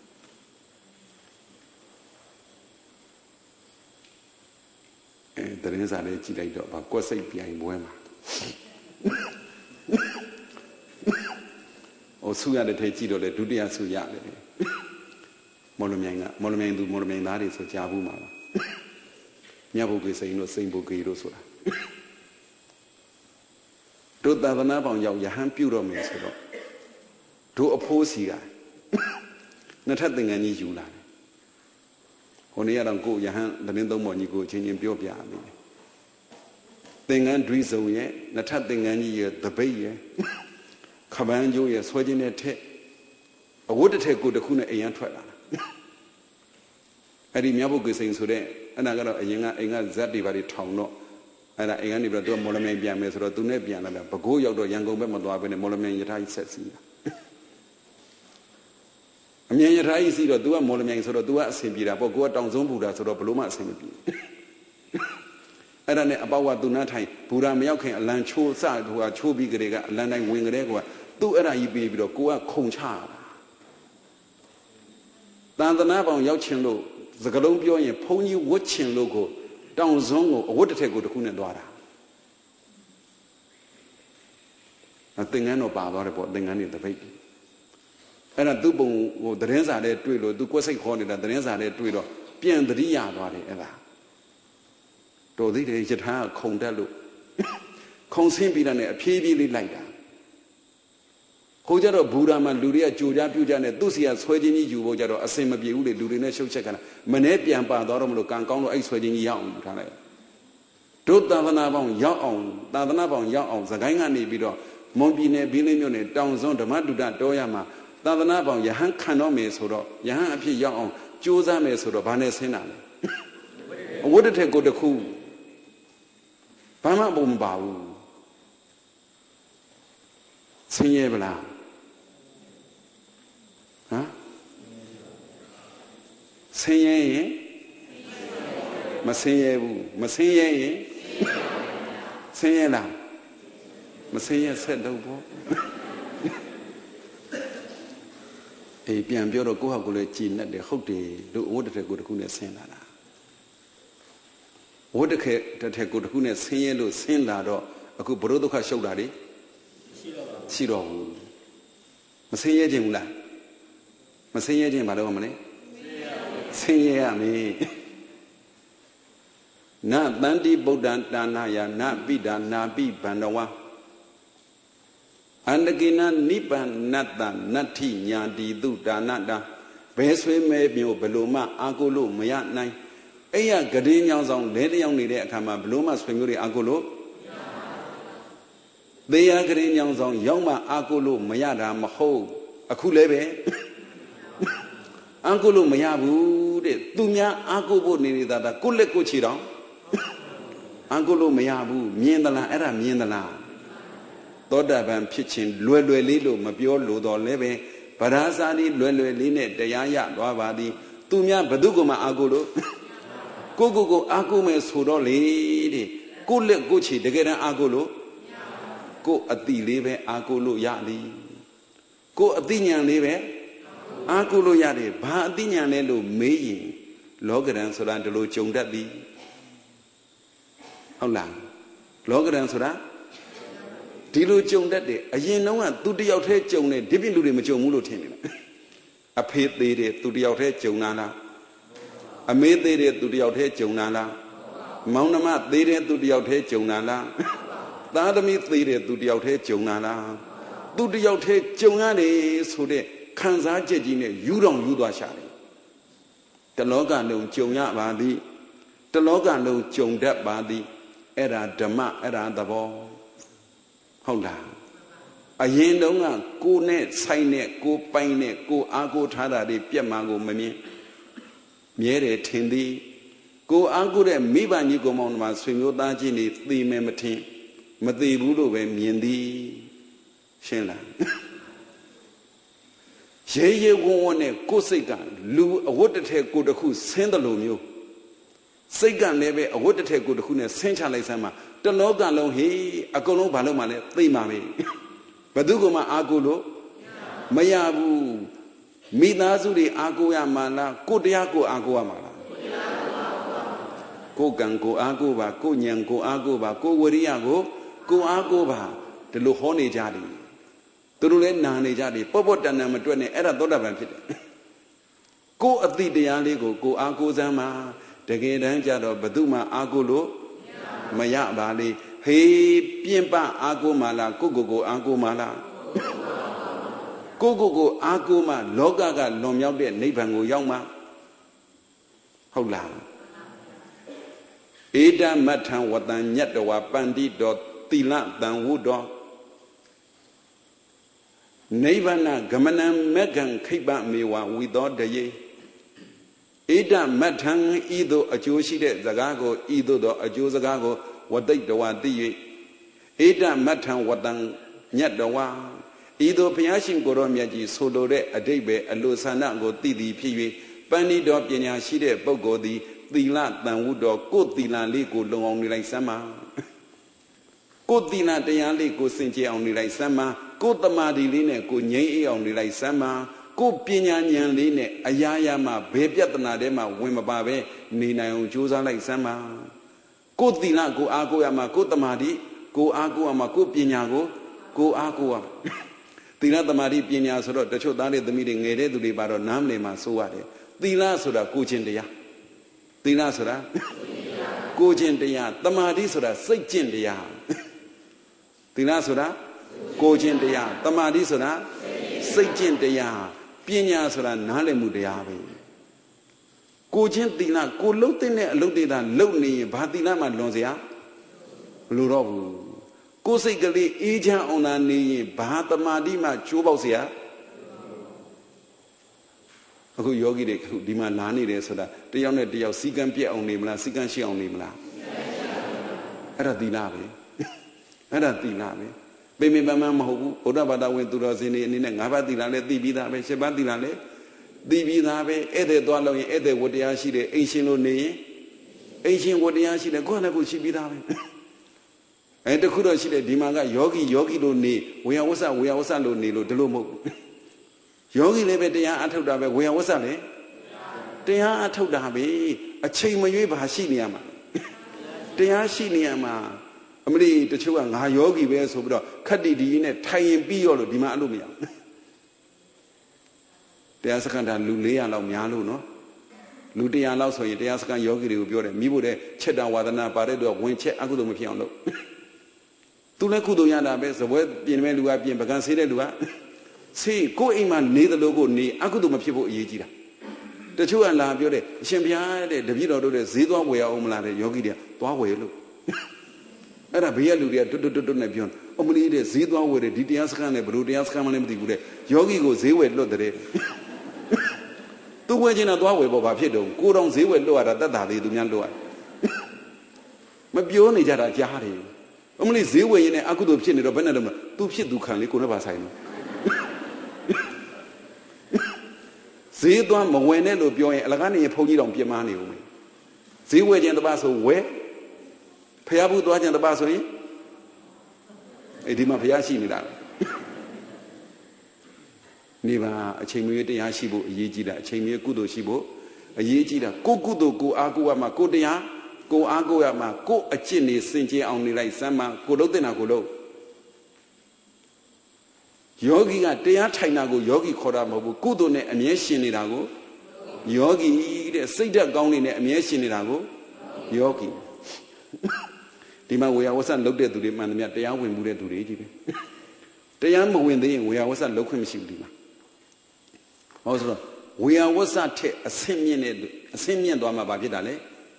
အဲတရင်စားလေးကြည့်လိုက်တော့ဗာကွက်စိတ်ပြိုင်ပွဲမှာဟိုဆူရတဲ့ထဲကြည့်တော့လေဒုတိယဆူရတယ်မော်လမြိုင်ကမော်လမြိုင်သူမော်လမြိုင်သားတွေဆိုကြားဘူးမှာပါမြတ်ဘုရားစိန်တို့စိန်ဘုရားတို့ဆိုတာတို့သာသနာပေါင်းရောက်ယဟန်ပြုတော့မယ်ဆိုတော့တို့အဖိုးစီကနှစ်ထပ်သင်္ကန်းကြီးယူလာတယ်ဟိုနေ့ကတော့ကိုယဟန်သတင်းသုံးပေါ်ကြီးကိုချင်းချင်းပြောပြရမယ်သင်္ကန်းဒွိစုံရဲ့နှစ်ထပ်သင်္ကန်းကြီးရဲ့တပိတ်ရဲ့ခပန်းကျိုးရဲ့ဆွဲခြင်းနဲ့ထက်အဝတ်တစ်ထည်ကိုတစ်ခုနဲ့အိမ်ရန်ထွက်လာအဲ့ဒီမြတ်ဘုရားစိန်ဆိုတဲ့အဲ့ဒါကတော့အရင်ကအိမ်ကဇက်တွေပါတွေထောင်တော့အဲ့ဒါအိမ်ကနေပြီးတော့သူကမော်လမြိုင်ပြန်မယ်ဆိုတော့သူနဲ့ပြန်လာတယ်ပဲကိုးရောက်တော့ရန်ကုန်ဘက်မသွားဘဲနဲ့မော်လမြိုင်ရထားကြီးဆက်စီးတာအမြင်ရထားကြီးစီးတော့ तू ကမော်လမြိုင်ဆိုတော့ तू ကအဆင်ပြေတာပေါ့ကိုကတောင်စုံဘူတာဆိုတော့ဘလို့မှအဆင်မပြေအဲ့ဒါနဲ့အပေါက်ကသူနာထိုင်ဘူရာမရောက်ခင်အလံချိုးစဟိုကချိုးပြီးကြတဲ့ကအလံတိုင်းဝင်ကြတဲ့ကွာသူ့အဲ့ဒါကြီးပြီးပြီးတော့ကိုကခုံချတာတန်တနာပေါင်ရောက်ချင်လို့စကလုံးပြောရင်ဘုန်းကြီးဝတ်ချင်လို့ကိုတောင်စုံကိုအဝတ်တစ်ထည်ကိုတစ်ခုနဲ့သွားတာအသင်္ကန်းတော့ပါသွားတယ်ပေါ့သင်္ကန်းတွေတပိတ်အဲ့ဒါသူ့ပုံဟိုသတင်းစာထဲတွေ့လို့သူကွက်စိတ်ခေါ်နေတာသတင်းစာထဲတွေ့တော့ပြန်သတိရသွားတယ်အဲ့ဒါတော်သေးတယ်ယထာခုံတက်လို့ခုံဆင်းပြီးတာနဲ့အဖြည်းဖြည်းလေးလိုက်တာဟိုကြတော့ဘူရာမှာလူတွေကကြိုကြပြုကြနဲ့သူ့စီကဆွဲချင်းကြီးယူဖို့ကြတော့အစင်မပြေဘူးလေလူတွေနဲ့ရှုပ်ချက်ကလာမနေ့ပြန်ပါသွားတော့မလို့ကံကောင်းလို့အဲ့ဆွဲချင်းကြီးရောက်အောင်ထားလိုက်တို့သာသနာပေါင်းရောက်အောင်သာသနာပေါင်းရောက်အောင်သခိုင်းကနေပြီးတော့မွန်ပြည်နယ်ဘီလင်းမြို့နယ်တောင်စွန်းဓမ္မတုဒ္ဒတောရမှာသာသနာပေါင်းယဟန်ခံတော့မယ်ဆိုတော့ယဟန်အဖြစ်ရောက်အောင်ကြိုးစားမယ်ဆိုတော့ဘာနဲ့ဆင်းတာလဲအဝတ်တစ်ထည်ကိုတစ်ခုဘာမှပုံမပါဘူးဆင်းရဲဗလားဟမ်ဆင်းရဲရင်မဆင်းရဲဘူးမဆင်းရဲရင်ဆင်းရဲလားမဆင်းရဲဆက်တော့ပေါ့အေးပြန်ပြောတော့ကိုယ့်ဟာကိုယ်လည်းကြည်နဲ့တယ်ဟုတ်တယ်တို့အဝတ်တစ်ထည်ကိုတစ်ခုနဲ့ဆင်းလာတာဝတ်တစ်ခဲတစ်ထည်ကိုတစ်ခုနဲ့ဆင်းရဲလို့ဆင်းလာတော့အခုဘုရုဒုက္ခရှုပ်တာလေရှိတော့ဘူးမဆင်းရဲခြင်းဘူးလားမဆင်းရဲခြင်းဘာလို့မလဲဆင်းရဲရမယ်နတန္တိဗုဒ္ဓံတာနာယနပိဒါနာပိဗန္ဒဝါအန္တကိနနိဗ္ဗာန်နတ္တနတ္ထိညာတိတုဒါနတာဘယ်ဆွေးမဲမျိုးဘလို့မှအာကိုလို့မရနိုင်အဲ့ရဂရင်းညောင်းဆောင်လဲတယောက်နေတဲ့အခါမှာဘလို့မှဆွေမျိုးတွေအာကိုလို့သေယဂရင်းညောင်းဆောင်ရောက်မှအာကိုလို့မရတာမဟုတ်အခုလည်းပဲအာကိုလို့မရဘူးတဲ့သူများအာကိုဖို့နေနေတာဒါကိုလက်ကိုချီတောင်အာကိုလို့မရဘူးမြင်သလားအဲ့ဒါမြင်သလားသောတာပန်ဖြစ်ခြင်းလွယ်လွယ်လေးလို့မပြောလို့တော့လည်းပဲဗရာဇာတိလွယ်လွယ်လေးနဲ့တရားရသွားပါသည်သူများဘသူကမှအာကိုလို့ကိုကိုကိုအာကိုမယ်ဆိုတော့လေတဲ့ကိုလက်ကိုချီတကယ်တမ်းအာကိုလို့ကိုအတိလေးပဲအာကိုလို့ရသည်ကိုအတိညာဏ်လေးပဲအာကိုလို့ရတယ်ဘာအတိညာဏ်လဲလို့မေးရင်လောကရန်ဆိုတာဒီလိုကြုံတတ်သည်ဟုတ်လားလောကရန်ဆိုတာဒီလိုကြုံတတ်တယ်အရင်တုန်းကသူတယောက်တည်းကြုံတယ်ဒီပြင်လူတွေမကြုံဘူးလို့ထင်နေတယ်အဖေသေးတယ်သူတယောက်တည်းကြုံတာလားအမေသေးတယ်သူတယောက်တည်းကြုံတာလားမောင်နှမသေးတယ်သူတယောက်တည်းကြုံတာလားသားသမီးသေးတယ်သူတယောက်တည်းကြုံတာလားသူတယောက်တည်းကြုံရတယ်ဆိုတဲ့ခံစားချက်ကြီးနဲ့ယူတော်ယူသွားရှာတယ်တလောကလုံးကြုံရပါသည်တလောကလုံးကြုံတတ်ပါသည်အဲ့ဒါဓမ္မအဲ့ဒါသဘောဟုတ်လားအရင်တုန်းကကိုယ်နဲ့ဆိုင်နဲ့ကိုယ်ပိုင်နဲ့ကိုယ်အားကိုးထားတာတွေပြက်မှကိုမမြင်မြဲတယ်ထင်သည်ကိုယ်အားကိုးတဲ့မိဘကြီးကောင်မောင်တို့ဆွေမျိုးသားချင်းတွေသိမယ်မထင်မသိဘူးလို့ပဲမြင်သည်ရှင်းလားရေရေဝုံဝုံနဲ့ကိုယ်စိတ်ကလူအဝတ်တစ်ထည်ကိုယ်တစ်ခုဆင်းတယ်လို့မျိုးစိတ်ကလည်းပဲအဝတ်တစ်ထည်ကိုတစ်ခုနဲ့ဆင်းချလိုက်စမ်းမှာတလောကလုံးဟေးအကုန်လုံးဘာလို့မှလဲသိမှာပဲဘယ်သူကမှအာကိုလို့မရဘူးမိသားစုတွေအာကိုရမှာလားကိုတရားကိုအာကိုရမှာလားကိုကံကိုအာကိုပါကိုဉဏ်ကိုအာကိုပါကိုဝရိယကိုကိုအာကိုပါဒီလိုဟောနေကြတယ်သူတို့လည်းနာနေကြတယ်ပေါ့ပေါ့တန်တန်မတွက်နဲ့အဲ့ဒါသောတာပန်ဖြစ်တယ်ကိုအတိတရားလေးကိုကိုအာကိုစမ်းမှာတကယ်တမ်းကျတော့ဘယ်သူမှအာကိုလို့မရပါလေဟေးပြင်းပအာကိုမှလားကိုကိုကိုအာကိုမှလားကိုကိုကိုအာကိုမှလောကကလွန်မြောက်တဲ့နိဗ္ဗာန်ကိုရောက်မှာဟုတ်လားဧတမထံဝတံညတ္တဝပန္တိတောသီလတံဝုတောနိဗ္ဗာန်ဂမနံမေကံခိပ္ပမေဝဝိသောတယေဧတမထံဤသို့အကျိုးရှိတဲ့စကားကိုဤသို့သောအကျိုးစကားကိုဝတိတ်တဝသိ၍ဧတမထံဝတံညတ္တဝဤသို့ဘုရားရှင်ကိုယ်တော်မြတ်ကြီးဆိုလိုတဲ့အဓိပ္ပာယ်အလိုဆန္ဒကိုသိသည်ဖြစ်၍ပဏိတော်ပညာရှိတဲ့ပုဂ္ဂိုလ်သည်သီလတန်ဝုတော်ကိုယ်သီလလေးကိုလုံအောင်နေလိုက်စမ်းပါကိုယ်သီလတရားလေးကိုစင်ကြယ်အောင်နေလိုက်စမ်းပါကိုယ်တမာတိလေးနဲ့ကိုငြိမ်းအေးအောင်နေလိုက်စမ်းပါကိုယ်ပညာဉာဏ်လေးနဲ့အရာရာမှာဘယ်ပြဿနာထဲမှာဝင်မပါပဲနေနိုင်အောင်ကြိုးစားလိုက်စမ်းပါကိုယ်သီလကိုအားကိုးရမှာကိုယ်တမာတိကိုအားကိုးရမှာကိုယ်ပညာကိုကိုအားကိုးရမှာသီလတမာတိပညာဆိုတော့တချို့သားလေးသမီးတွေငယ်တဲ့သူတွေပါတော့နားမလည်မှဆိုရတယ်သီလဆိုတာကိုခြင်းတရားသီလဆိုတာကိုခြင်းတရားတမာတိဆိုတာစိတ်ကျင့်တရားသီလဆိုတာကိုခြင်းတရားတမာတိဆိုတာစိတ်ကျင့်တရားပညာဆိုတာနားလည်မှုတရားပဲကိုခြင်းသီလကိုလှုပ်တဲ့အလုပ်တွေသာလှုပ်နေရင်ဘာသီလမှလွန်เสียမလိုတော့ဘူးကိုယ်စိတ်ကလေးအေးချမ်းအောင်သာနေရင်ဘာတမာတိမှကျိုးပေါက်เสียအခုယောဂီတွေအခုဒီမှာလာနေတယ်ဆိုတာတယောက်နဲ့တယောက်စီကံပြက်အောင်နေမလားစီကံရှိအောင်နေမလားအဲ့ဒါသီလပဲအဲ့ဒါသီလပဲပေမေပန်းမမဟုတ်ဘူးဘုရားဘာသာဝင်သူတော်စင်တွေအနေနဲ့ငါးပါးသီလလည်းသိပြီးသားပဲရှစ်ပါးသီလလည်းသိပြီးသားပဲဧည့်သည်သွားလို့ရင်ဧည့်သည်ဝတ္တရားရှိတယ်အိမ်ရှင်လို့နေရင်အိမ်ရှင်ဝတ္တရားရှိတယ်ကိုယ့်နဲ့ကိုယ်ရှိပြီးသားပဲအဲတခုတော့ရှိတယ်ဒီမှာကယောဂီယောဂီလို့နေဝေယဝဆဝေယဝဆလို့နေလို့ဒီလိုမဟုတ်ဘူးယောဂီလည်းပဲတရားအထုတ်တာပဲဝေယဝဆလည်းတရားအထုတ်တာပဲအချိန်မရွေးပါရှိနေရမှာတရားရှိနေရမှာအမလီတချို့ကငါယောဂီပဲဆိုပြီးတော့ခက်တီတီနဲ့ထိုင်ရင်ပြီးရောလို့ဒီမှာအဲ့လိုမရဘူးတရားစခန်းတာလူ၄ရာလောက်များလို့နော်လူ၁၀၀လောက်ဆိုရင်တရားစခန်းယောဂီတွေကိုပြောတယ်မိဖို့တဲ့ချက်တာဝါဒနာပါတဲ့တော့ဝင်ချက်အကုသိုလ်မဖြစ်အောင်လုပ်သူလည်းကုသိုလ်ရတာပဲဇပွဲပြင်မဲ့လူကပြင်ပကံဆေးတဲ့လူကဆေးကိုယ်အိမ်မှာနေသလိုကိုနေအကုသိုလ်မဖြစ်ဖို့အရေးကြီးတာတချို့ကလာပြောတယ်အရှင်ဘုရားတဲ့တပည့်တော်တို့တဲ့ဈေးသွားဝယ်အောင်မလားတဲ့ယောဂီတွေသွားဝယ်လို့အဲ့ဒါဘေးကလူတွေကတွတ်တွတ်တွတ်နဲ့ပြောအမလီတဲ့ဈေးသွားဝယ်တယ်ဒီတရားစခန်းနဲ့ဘယ်လိုတရားစခန်းမှလည်းမသိဘူးတဲ့ယောဂီကိုဈေးဝယ်လွတ်တဲ့သူဝယ်ချင်တာသွားဝယ်ပေါ့ဘာဖြစ်တော့ကိုတောင်ဈေးဝယ်လွတ်ရတာတတ်တာသေးသူများလွတ်ရမပြောနေကြတာကြားတယ်အမလီဈေးဝယ်ရင်လည်းအကုသိုလ်ဖြစ်နေတော့ဘယ်နဲ့တော့မသူဖြစ်သူခံလေကိုနဲ့ပါဆိုင်လို့ဈေးသွားမဝင်နဲ့လို့ပြောရင်အလကားနေရင်ဘုန်းကြီးတော်ပြင်မနေဦးမယ်ဈေးဝယ်ခြင်းတပတ်ဆိုဝယ်ဖျားဘူးသွားခြင်းတပတ်ဆိုရင်အဲ့ဒီမှာဖျားရှိနေတာနေပါအချိန်မျိုးတရားရှိဖို့အရေးကြီးတာအချိန်မျိုးကုသိုလ်ရှိဖို့အရေးကြီးတာကိုကုသိုလ်ကိုအားကိုးရမှာကိုတရားကိုအားကိုးရမှာကိုအကျင့်နေစင်ကြယ်အောင်နေလိုက်စမ်းမှာကိုလုပ်တဲ့နာကိုလုပ်ယောဂီကတရားထိုင်တာကိုယောဂီခေါ်တာမဟုတ်ဘူးကုသိုလ်နဲ့အမြဲရှင်နေတာကိုယောဂီတဲ့စိတ်ဓာတ်ကောင်းနေနဲ့အမြဲရှင်နေတာကိုယောဂီဒီမှာဝေယဝဆလုပ်တဲ့သူတွေမှန်တယ်များတရားဝင်မှုတဲ့သူတွေကြီးပဲတရားမဝင်သေးရင်ဝေယဝဆလုပ်ခွင့်မရှိဘူးဒီမှာဟောဆိုတော့ဝေယဝဆထက်အဆင့်မြင့်တဲ့အဆင့်မြင့်သွားမှာဘာဖြစ်တာလဲ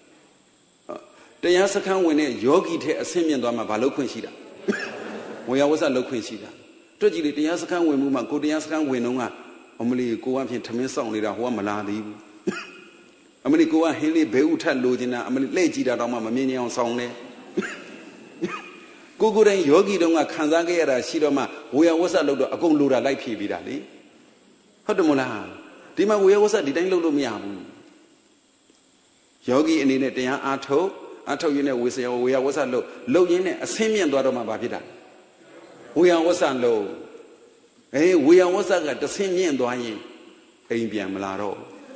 တရားစခန်းဝင်တဲ့ယောဂီထက်အဆင့်မြင့်သွားမှာဘာလုပ်ခွင့်ရှိတာဝေယဝဆလုပ်ခွင့်ရှိတာတွေ့ကြည့်လေတရားစခန်းဝင်မှုမှာကိုတရားစခန်းဝင်တော့ကအမလီကိုကဖြင့်ထမင်းဆောင်နေတာဟိုကမလာသေးဘူးအမလီကိုကဟင်းလေးဘဲဥထက်လိုချင်တာအမလီလှည့်ကြည့်တာတော့မှမမြင်ကြအောင်ဆောင်တယ်ကိုကိုယ်တိုင်ယောဂီတုန်းကခံစားခဲ့ရတာရှိတော့မှဝေယဝဆလုပ်တော့အကုန်လိုတာလိုက်ဖြည့်ပြီးတာလေဟုတ်တယ်မို့လားဒီမှာဝေယဝဆဒီတိုင်းလုပ်လို့မရဘူးယောဂီအနေနဲ့တရားအားထုတ်အားထုတ်ရင်းနဲ့ဝေစယဝေယဝဆလို့လုံရင်းနဲ့အဆင်းမြင့်သွားတော့မှဘာဖြစ်တာဝေယဝဆလို့အေးဝေယဝဆကတဆင်းမြင့်သွားရင်အိမ်ပြန်မလာတော့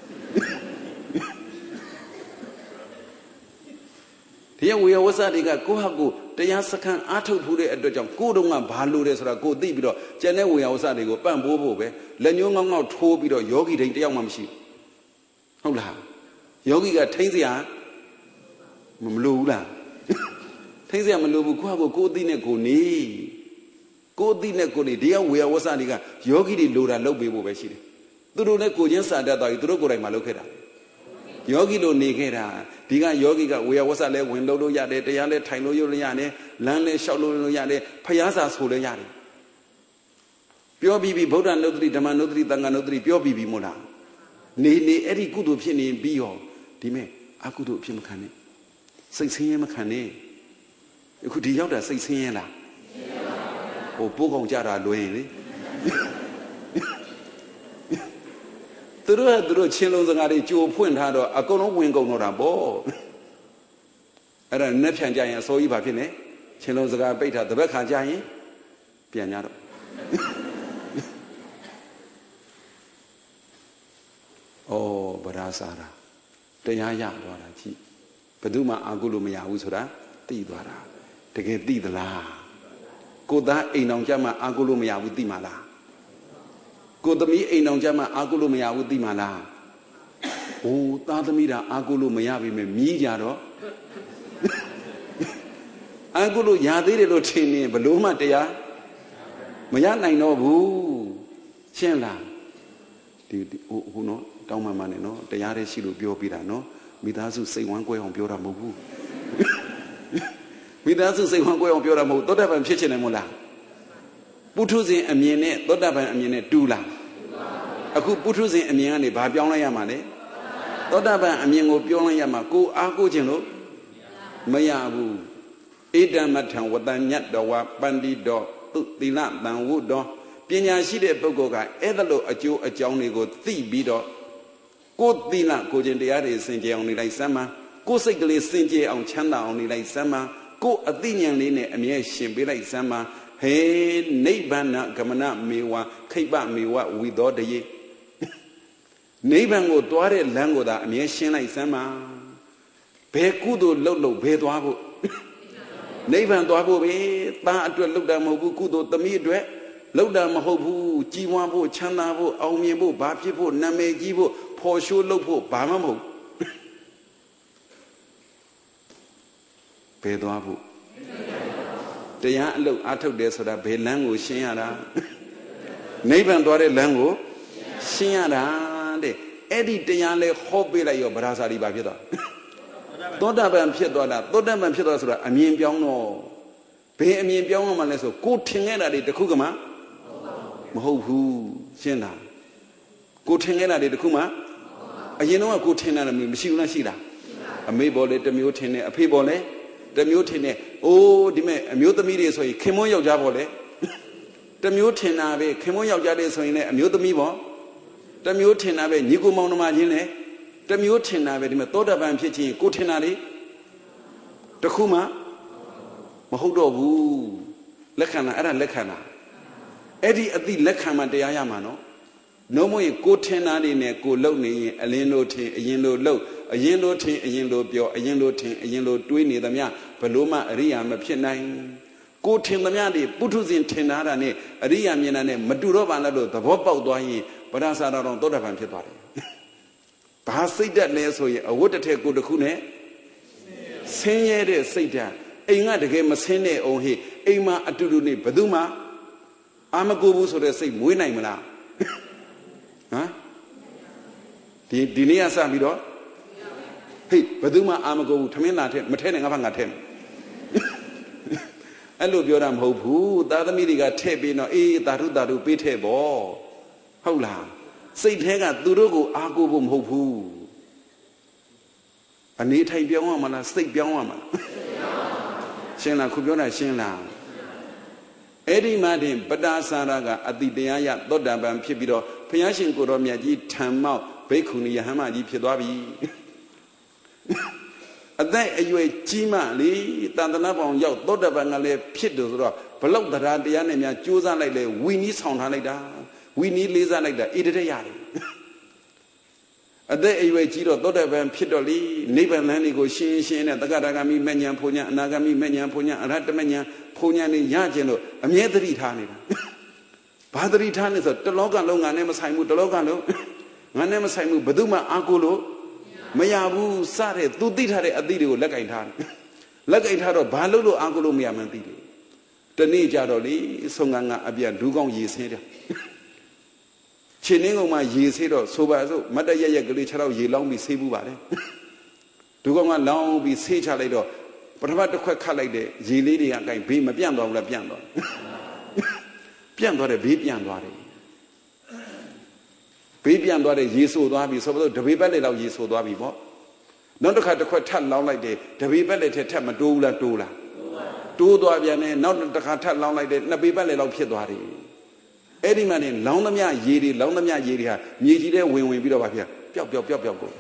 ဒီဝေယဝဆတွေကကိုယ့်ဟာကိုယ်တရားစခန်းအားထုတ်ဖို့တဲ့အတွက်ကြောင့်ကိုယ်တော့ကဘာလို့လဲဆိုတာကိုသိပြီးတော့ကျန်တဲ့ဝေယဝဆတွေကိုပန့်ပိုးဖို့ပဲလက်ညှိုးငေါငေါထိုးပြီးတော့ယောဂီတိုင်းတယောက်မှမရှိဟုတ်လားယောဂီကထိမ့်စရာမလိုဘူးလားထိမ့်စရာမလိုဘူးကိုယ့်ဟာကိုယ်ကိုသိနဲ့ကိုနေကိုသိနဲ့ကိုနေဒီကဝေယဝဆတွေကယောဂီတွေလိုတာလုပ်ပေးဖို့ပဲရှိတယ်သူတို့လည်းကိုချင်းစာတတ်သွားပြီသူတို့ကိုယ်တိုင်မှလုပ်ခဲ့တာယောဂီလိုနေခဲ့တာဒီကယောဂီကဝေယဝဆလဲဝင်လို့လို့ရတယ်တရားလဲထိုင်လို့ရလို့ရတယ်လမ်းလဲလျှောက်လို့လို့ရတယ်ဖျားစာဆိုလဲရတယ်ပြောပြီးပြီဗုဒ္ဓနုတ္တိဓမ္မနုတ္တိသံဃာနုတ္တိပြောပြီးပြီမို့လားနေနေအဲ့ဒီကုသိုလ်ဖြစ်နေပြီးရောဒီမဲ့အကုသိုလ်ဖြစ်မခံနဲ့စိတ်ဆင်းရဲမခံနဲ့အခုဒီရောက်တာစိတ်ဆင်းရဲလားဟိုပိုးကောင်ကြတာလွင်လေသူတို့ကသူတို့ချင်းလုံးစကားတွေကြိုဖွင့်ထားတော့အကုန်လုံးဝင်ကုန်တော့တာပေါ့အဲ့ဒါနဲ့ဖြန်ကြရင်အစိုးကြီးဘာဖြစ်လဲချင်းလုံးစကားပိတ်ထားတပတ်ခါကြရင်ပြန်ကြတော့ဩဗရာစာရာတရားရသွားတာကြည့်ဘယ်သူမှအာကုလို့မရဘူးဆိုတာသိသွားတာတကယ်သိသလားကိုသားအိမ်အောင်ကြမှာအာကုလို့မရဘူးသိမှာလားကိုသမီးအိမ်အောင်ကြမှာအာကုလို့မရဘူးသိမှာလားအိုးသားသမီးတာအာကုလို့မရပြီမဲ့မြည်ကြတော့အာကုလို့ရသေးတယ်လို့ထင်နေဘလို့မှတရားမရနိုင်တော့ဘူးရှင်းလားဒီဟိုဟိုနော်တောင်းမှန်မှန်နေနော်တရားတည်းရှိလို့ပြောပြတာနော်မိသားစုစိတ်ဝမ်းကွဲအောင်ပြောတာမဟုတ်ဘူးမိသားစုစိတ်ဝမ်းကွဲအောင်ပြောတာမဟုတ်သောတပန်ဖြစ်ချင်တယ်မို့လားပုထုဇဉ်အမြင်နဲ့သောတပန်အမြင်နဲ့တူလားအခုပုထုဇဉ်အမြင်ကနေဘာပြောင်းလိုက်ရမှာလဲသောတပန်အမြင်ကိုပြောင်းလိုက်ရမှာကိုအားကိုးခြင်းလို့မရဘူးဣဒံမထံဝတ္တညတ်တော်ဝပန္တိတော်သူသီလတန်ဝုတော်ပညာရှိတဲ့ပုဂ္ဂိုလ်ကအဲ့ဒါလိုအကျိုးအကြောင်းတွေကိုသိပြီးတော့ကိုယ်သီလကိုခြင်းတရားတွေစင်ကြယ်အောင်နေလိုက်စမ်းပါကိုယ်စိတ်ကလေးစင်ကြယ်အောင်ချမ်းသာအောင်နေလိုက်စမ်းပါကိုယ်အသိဉာဏ်လေးနဲ့အမြဲရှင်ပေးလိုက်စမ်းပါဟေနိဗ္ဗာန်ဂမနမေဝခိပ္ပမေဝဝိသောတယေနိဗ္ဗာန်ကိုတွားတဲ့လမ်းကိုသာအမြဲရှင်းလိုက်စမ်းပါဘယ်ကုသိုလ်လှုပ်လို့ဘယ်သွားဖို့နိဗ္ဗာန်သွားဖို့ပဲသားအတွက်လှုပ်တာမဟုတ်ဘူးကုသိုလ်သမီးအတွက်လှုပ်တာမဟုတ်ဘူးကြီးပွားဖို့ချမ်းသာဖို့အောင်မြင်ဖို့ဘာဖြစ်ဖို့နာမည်ကြီးဖို့ဖော်ရှိုးလုပ်ဖို့ဘာမှမဟုတ်ဘယ်သွားဖို့တရားအလုပ်အားထုတ်တယ်ဆိုတာဘယ်လမ်းကိုရှင်းရတာနိဗ္ဗာန်သွားတဲ့လမ်းကိုရှင်းရတာတဲ့အဲ့ဒီတရားလဲဟောပေးလိုက်ရောဗရာဇာတိပါဖြစ်သွားသောတာပန်ဖြစ်သွားတာသောတာပန်ဖြစ်သွားဆိုတာအမြင်ပြောင်းတော့ဘယ်အမြင်ပြောင်းမှလဲဆိုကိုထင်ခဲ့တာတွေတခုကမှမဟုတ်ဘူးရှင်းလားကိုထင်ခဲ့တာတွေတခုမှအရင်တော့ကိုထင်တာလည်းမရှိဘူးလားရှိလားအမေပေါ်လေတမျိုးထင်တယ်အဖေပေါ်လေတမျိုးထင်တယ်အိုးဒီမဲ့အမျိုးသမီးတွေဆိုရင်ခင်မွန်းယောက်ျားပေါ်လေတမျိုးထင်တာပဲခင်မွန်းယောက်ျားတွေဆိုရင်လည်းအမျိုးသမီးပေါ်တမျိုးထင်တာပဲညီကိုမောင်နှမချင်းလေတမျိုးထင်တာပဲဒီမဲ့သောတာပန်ဖြစ်ခြင်းကိုထင်တာလေတခုမှမဟုတ်တော့ဘူးလက်ခံတာအဲ့ဒါလက်ခံတာအဲ့ဒီအတိလက်ခံမှတရားရမှာနော်နှုံးမရင်ကိုထင်တာတွေနဲ့ကိုလုံနေရင်အလင်းတို့ထင်အရင်တို့လုံအရင်တို့ထင်အရင်တို့ပြောအရင်တို့ထင်အရင်တို့တွေးနေသမျှဘလို့မှအရိယာမဖြစ်နိုင်ကိုထင်သမျှတွေပုထုဇဉ်ထင်တာနဲ့အရိယာမြင်တာနဲ့မတူတော့ပါလားလို့သဘောပေါက်သွားရင်ဗရာဇာတော်သောတာပန်ဖြစ်သွားတယ်ဘာစိတ်ဓာတ်လဲဆိုရင်အဝတ်တစ်ထည်ကိုတစ်ခုနဲ့ဆင်းရဲတဲ့စိတ်ဓာတ်အိမ်ကတကယ်မဆင်းတဲ့အောင်ဟိအိမ်မှာအတူတူနေဘယ်သူမှအာမကိုဘူးဆိုတဲ့စိတ်မွေးနိုင်မလားဟမ်ဒီဒီနေ့ကစပြီးတော့ဟိဘယ်သူမှအာမကိုဘူးထမင်းလာထဲမထဲနဲ့ငါဘာငါထဲအဲ့လိုပြောတာမဟုတ်ဘူးသားသမီးတွေကထဲ့ပြီးတော့အေးတာထုတာထုပေးထဲ့ပေါ့ဟုတ်လားစိတ်ထဲကသူတို့ကိုအာကိုဖို့မဟုတ်ဘူးအနေထိုင်ပြောင်းရမလားစိတ်ပြောင်းရမလားရှင်းလားခုပြောတာရှင်းလားအဲ့ဒီမှာတင်ပတာစာရကအတိတရားရသောတာပန်ဖြစ်ပြီးတော့ဘုရားရှင်ကိုယ်တော်မြတ်ကြီးထံမောက်ဘိက္ခုနီယဟမကြီးဖြစ်သွားပြီအသက်အရွယ်ကြီးမှလေတန်တနာပေါင်ရောက်သောတပန်ကလည်းဖြစ်တယ်ဆိုတော့ဘလောက်တရားတရားနဲ့များကြိုးစားလိုက်လေဝီနီးဆောင်ထားလိုက်တာဝီနီးလေးစားလိုက်တာဣတရက်ရတယ်အသက်အရွယ်ကြီးတော့သောတပန်ဖြစ်တော့လေနိဗ္ဗာန်လမ်းတွေကိုရှင်းရှင်းနဲ့တက္ကရာဂမိမဉ္ဇဉ်ဘုံညာအနာဂမိမဉ္ဇဉ်ဘုံညာအရဟတမဉ္ဇဉ်ဘုံညာနေရခြင်းလို့အမြဲတတိထားနေတာဘာတတိထားနေဆိုတလောကလုံးငါနဲ့မဆိုင်ဘူးတလောကလုံးငါနဲ့မဆိုင်ဘူးဘယ်သူမှအာကိုလို့မရဘူးစတဲ့သူသိထားတဲ့အသည့်တွေကိုလက်ကင်ထားလက်ကင်ထားတော့ဘာလို့လို့အာကိုလို့မရမှန်းသိတယ်တနေ့ကြတော့လေဆုံငါငါအပြဒူးကောင်းရေဆင်းတယ်ခြေနှင်းကောင်မှရေဆေးတော့ဆိုပါစို့မတ်တရက်ရက်ကလေးခြေထောက်ရေလောင်းပြီးဆေးဘူးပါလေဒူကောင်ကလောင်းပြီးဆေးချလိုက်တော့ပထမတစ်ခွက်ခတ်လိုက်တဲ့ရေလေးတွေကအကိုင်ဘေးမပြန့်သွားဘူးလားပြန့်သွားပြန့်သွားတယ်ဘေးပြန့်သွားတယ်ဘေးပြန့်သွားတယ်ရေဆိုသွားပြီဆိုပါစို့တပေပတ်လေလောက်ရေဆိုသွားပြီပေါ့နောက်တစ်ခါတစ်ခွက်ထပ်လောင်းလိုက်တယ်တပေပတ်လေထက်ထပ်မတိုးဘူးလားတိုးလားတိုးသွားပြန်တယ်နောက်တစ်ခါထပ်လောင်းလိုက်တယ်နှစ်ပေပတ်လေလောက်ဖြစ်သွားတယ်အဲ့ဒီမှာနေလောင်းသမျှရေတွေလောင်းသမျှရေတွေဟာမြေကြီးထဲဝင်ဝင်ပြီးတော့ဗာဖေပျောက်ပျောက်ပျောက်ပျောက်ကို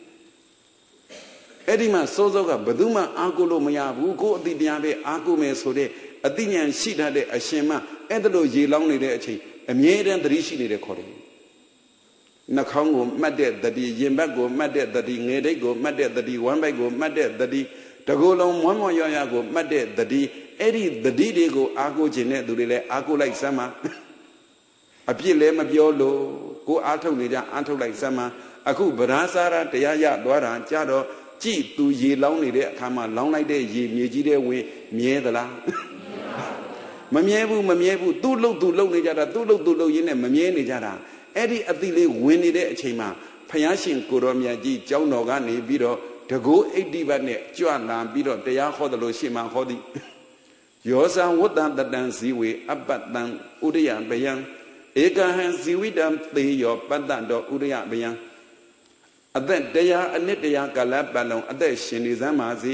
အဲ့ဒီမှာစိုးစိုးကဘယ်သူမှအာကိုလို့မရဘူးကိုယ်အတိတရားပဲအာကိုမယ်ဆိုတဲ့အတိညာဏ်ရှိတတ်တဲ့အရှင်မအဲ့ဒါလိုရေလောင်းနေတဲ့အချိန်အမြဲတမ်းသတိရှိနေတဲ့ခေါ်တယ်နှာခေါင်းကိုမှတ်တဲ့သတိရင်ဘတ်ကိုမှတ်တဲ့သတိငယ်တိတ်ကိုမှတ်တဲ့သတိဝမ်းဘက်ကိုမှတ်တဲ့သတိတကူလုံးမွမ်းမွမ်းရရကိုမှတ်တဲ့သတိအဲ့ဒီသတိတွေကိုအာကိုခြင်းတဲ့သူတွေလည်းအာကိုလိုက်စမ်းပါအပြစ်လည်းမပြောလို့ကိုအားထုတ်နေကြအားထုတ်လိုက်စမ်းမအခုဗရာစာရတရားရသွားတာကြတော့ကြည်သူရေလောင်းနေတဲ့အခါမှာလောင်းလိုက်တဲ့ရေမြေကြီးတဲ့ဝင်မြဲသလားမမြဲဘူးမမြဲဘူးသူ့လှုပ်သူလှုပ်နေကြတာသူ့လှုပ်သူလှုပ်ရင်းနဲ့မမြဲနေကြတာအဲ့ဒီအတိလေးဝင်နေတဲ့အချိန်မှာဘုရားရှင်ကိုရောမြတ်ကြီးကျောင်းတော်ကနေပြီးတော့တကူအိဋ္ဌိဘတ်နဲ့ကြွလာပြီးတော့တရားဟောတယ်လို့ရှေ့မှာဟောသည်ယောဇံဝတ္တတတံဇီဝေအပ္ပတံဥဒိယဘယံဧကဟံဇီဝိတံသေယောပတ္တတော်ဥရယဘယံအသက်တရားအနှစ်တရားကာလပတ်လုံးအသက်ရှင်နေစမ်းပါစေ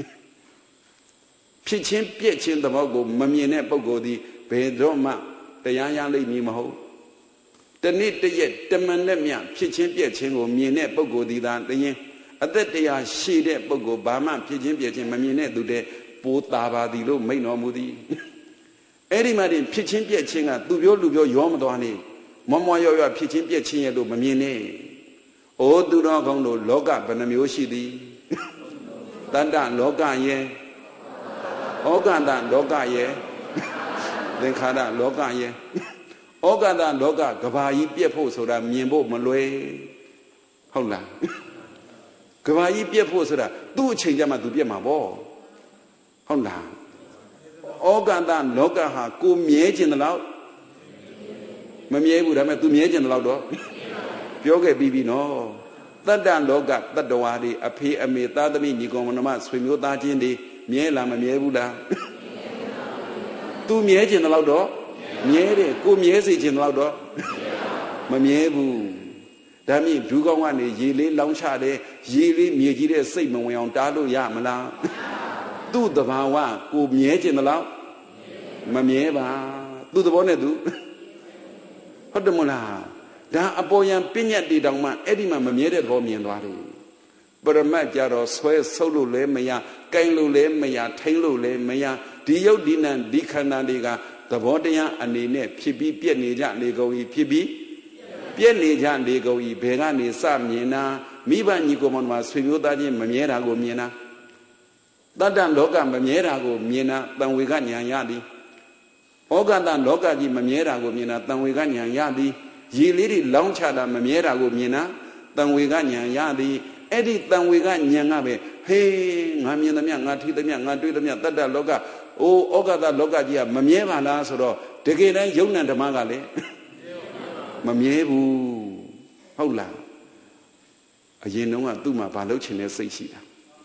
ဖြစ်ချင်းပြည့်ချင်းသဘောကိုမမြင်တဲ့ပုဂ္ဂိုလ်သည်ဘယ်တော့မှတရားရလိမ့်မည်မဟုတ်တနေ့တရက်တမန်နဲ့မြဖြစ်ချင်းပြည့်ချင်းကိုမြင်တဲ့ပုဂ္ဂိုလ်သည်သာတရင်အသက်တရားရှိတဲ့ပုဂ္ဂိုလ်ဘာမှဖြစ်ချင်းပြည့်ချင်းမမြင်တဲ့သူတဲ့ပိုးတာပါသည်လို့မိန့်တော်မူသည်အဲ့ဒီမှာတင်ဖြစ်ချင်းပြက်ချင်းကသူပြောလူပြောရောမသွားနေမမွားရောရောဖြစ်ချင်းပြက်ချင်းရဲ့လို့မမြင်နဲ့။အိုးသူတော်ကောင်းတို့လောကဘယ်နှမျိုးရှိသည်တတ္တလောကရဲ့ဩကန္တလောကရဲ့သင်္ခါရလောကရဲ့ဩကန္တလောကကဘာကြီးပြက်ဖို့ဆိုတာမြင်ဖို့မလွယ်ဟုတ်လားကဘာကြီးပြက်ဖို့ဆိုတာသူ့အချိန်ကျမှသူပြက်မှာပေါ့ဟုတ်လားဩကန္တလောကဟာကိုမြဲခြင်းတလောက်မမြဲဘူးဒါပေမဲ့ तू မြဲခြင်းတလောက်တော့ပြောခဲ့ပြီးပြီနော်တတ္တလောကတတ္တဝါတွေအဖေအမေသားသမီးညီကောင်မနှမဆွေမျိုးသားချင်းတွေမြဲလားမမြဲဘူးလား तू မြဲခြင်းတလောက်တော့မြဲတယ်ကိုမြဲစေခြင်းတလောက်တော့မမြဲဘူးဒါမြင့်ဒူးကောင်းကနေရေလေးလောင်းချတယ်ရေလေးမြေကြီးတဲ့စိတ်မဝင်အောင်တားလို့ရမလားသူ့တဘာဝကိုမြဲခြင်းတလောက်မမြဲပါသူ့သဘောနဲ့သူဟုတ်တယ်မလားဒါအပေါ်ယံပညတ်တီတောင်မှအဲ့ဒီမှာမမြဲတဲ့သဘောမြင်သွားတယ်ပရမတ်ကြတော့ဆွဲဆုပ်လို့လည်းမရကိုင်လို့လည်းမရထိမ့်လို့လည်းမရဒီယုတ်ဒီနံဒီခန္ဓာတွေကသဘောတရားအနေနဲ့ဖြစ်ပြီးပြည့်နေကြနေကုန်၏ဖြစ်ပြီးပြည့်နေကြနေကုန်၏ဘယ်ကနေစမြင်တာမိဘညီကိုမောင်မှာဆွေမျိုးသားချင်းမမြဲတာကိုမြင်တာတတ္တလောကမမြဲတာကိုမြင်တာတန်ဝေကညာရသည်ဩကတလောကကြီးမမြဲတာကိုမြင်တာတန်ဝေကညာရသည်ရေလေးတွေလောင်းချတာမမြဲတာကိုမြင်တာတန်ဝေကညာရသည်အဲ့ဒီတန်ဝေကညာကပဲဟေးငါမြင်သမျှငါထိသမျှငါတွေ့သမျှတတ္တလောကအိုးဩကတလောကကြီးကမမြဲပါလားဆိုတော့တကယ်တမ်းယုံနံဓမ္မကလည်းမမြဲဘူးဟုတ်လားအရင်တုန်းကသူ့မှာဘာလုပ်ချင်တဲ့စိတ်ရှိတာ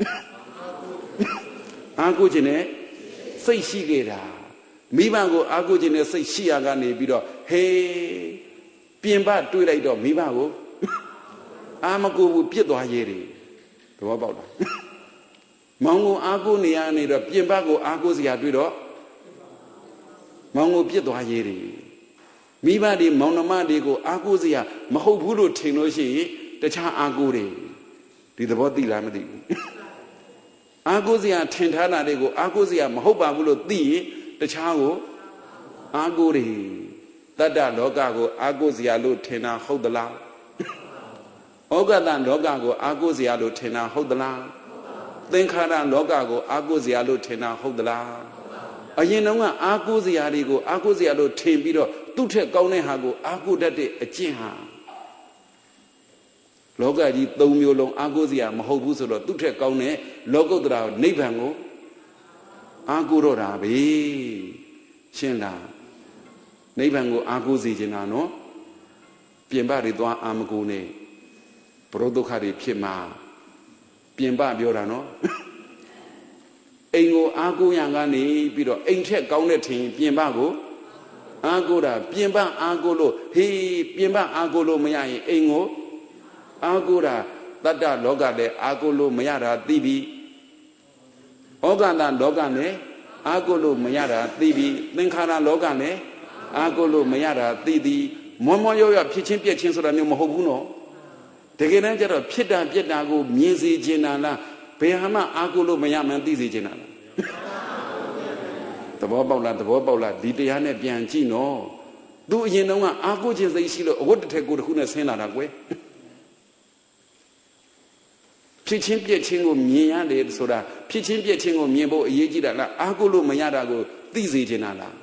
အာကိုခြင်းနဲ့စိတ်ရှိခဲ့တာမိဘကိုအာကိုခြင်းနဲ့စိတ်ရှိရကနေပြီးတော့ဟေးပြင်ပတွေးလိုက်တော့မိဘကိုအာမကိုဘူးပြစ်သွားရေးတယ်သဘောပေါက်လားမောင်ကိုအာကိုနေရနေတော့ပြင်ပကိုအာကိုစရာတွေးတော့မောင်ကိုပြစ်သွားရေးတယ်မိဘတွေမောင်နှမတွေကိုအာကိုစရာမဟုတ်ဘူးလို့ထင်လို့ရှိရင်တခြားအာကိုတွေဒီသဘောသိလားမသိဘူးအာကိုစရာထင်ထားတာတွေကိုအာကိုစရာမဟုတ်ပါဘူးလို့သိရင်တခြားကိုအာကိုတွေတတ္တလောကကိုအာကိုစရာလို့ထင်တာဟုတ်သလားဩဃတလောကကိုအာကိုစရာလို့ထင်တာဟုတ်သလားသင်္ခါရလောကကိုအာကိုစရာလို့ထင်တာဟုတ်သလားအရင်တုန်းကအာကိုစရာတွေကိုအာကိုစရာလို့ထင်ပြီးတော့သူ့ထက်ကောင်းတဲ့ဟာကိုအာကိုတတ်တဲ့အကျင့်ဟာလောကကြီးသုံးမျိုးလုံးအာကိုစရာမဟုတ်ဘူးဆိုတော့သူ့ထက်ကောင်းတဲ့လောကုတ္တရာနိဗ္ဗာန်ကိုအာကိုတော့တာပဲရှင်းလားနိဗ္ဗာန်ကိုအာကိုစေချင်တာနော်ပြင်ပတွေသွားအာမကိုနဲ့ဘရောဒုက္ခတွေဖြစ်မှာပြင်ပပြောတာနော်အိမ်ကိုအာကိုရံကနေပြီးတော့အိမ်ထက်ကောင်းတဲ့ထင်ပြင်ပကိုအာကိုတာပြင်ပအာကိုလို့ဟေးပြင်ပအာကိုလို့မရရင်အိမ်ကိုအာကိုတာတတ္တလောကလည်းအာကိုလို့မရတာသိပြီဩဃတလောကလည်းအာကိုလို့မရတာသိပြီသင်္ခါရလောကလည်းအာကိုလို့မရတာသိသည်မောမောရောရောဖြစ်ချင်းပြက်ချင်းဆိုတာမျိုးမဟုတ်ဘူးနော်တကယ်တမ်းကျတော့ဖြစ်တာပြက်တာကိုမြင်စေခြင်းနာလားဘယ်ဟာမှအာကိုလို့မရမှန်းသိစေခြင်းနာလားသဘောပေါက်လားသဘောပေါက်လားဒီတရားနဲ့ပြန်ကြည့်နော်သူအရင်တုန်းကအာကိုခြင်းစိတ်ရှိလို့အဝတ်တစ်ထည်ကိုတစ်ခုနဲ့ဆင်းလာတာကွယ်ဖြစ်ချင်းပြက်ချင်းကိုမြင်ရတယ်ဆိုတာဖြစ်ချင်းပြက်ချင်းကိုမြင်ဖို့အရေးကြီးတာလားအာကိုလို့မရတာကိုသိစေခြင်းနာလား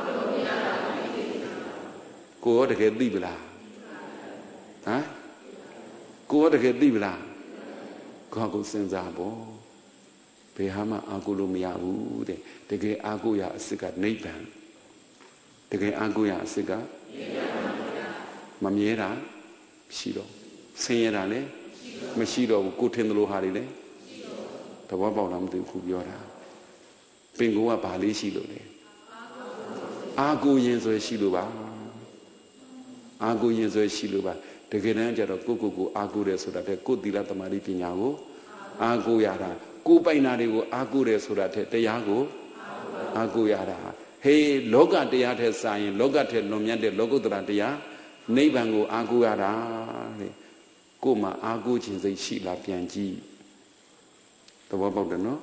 ကိုရောတကယ်သိပလားဟမ်ကိုရောတကယ်သိပလားကိုကိုစဉ်းစားပေါ့ဘယ်ဟာမှအာကိုလို့မရဘူးတဲ့တကယ်အာကိုရအစစ်ကနိဗ္ဗာန်တကယ်အာကိုရအစစ်ကမမြဲတာရှိတော့ဆင်းရဲတာလည်းမရှိတော့ဘူးကိုထင်တယ်လို့ဟာတွေလည်းသဘောပေါက်လားမသိဘူးခုပြောတာပင်ကိုကဘာလေးရှိလို့လဲအာကိုရင်ဆိုရှိလို့ပါအာကိုရင်ဆိုရှိလို့ပါတကယ်တမ်းကျတော့ကိုကိုကိုအာကိုတယ်ဆိုတာတဲ့ကိုသီလသမာဓိပညာကိုအာကိုရတာကိုပိုင်နာတွေကိုအာကိုတယ်ဆိုတာတဲ့တရားကိုအာကိုရတာဟေးလောကတရားတဲ့စာရင်လောကတဲ့လွန်မြတ်တဲ့လောကုတ္တရာတရားနိဗ္ဗာန်ကိုအာကိုရတာတဲ့ကိုမှအာကိုခြင်းစိတ်ရှိလားပြန်ကြည့်သဘောပေါက်တယ်နော်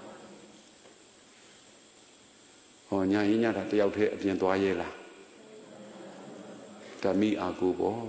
ဟောညာရင်ညတာတယောက်တည်းအပြင်သွားရဲလားဓမိအာကိုပေါ့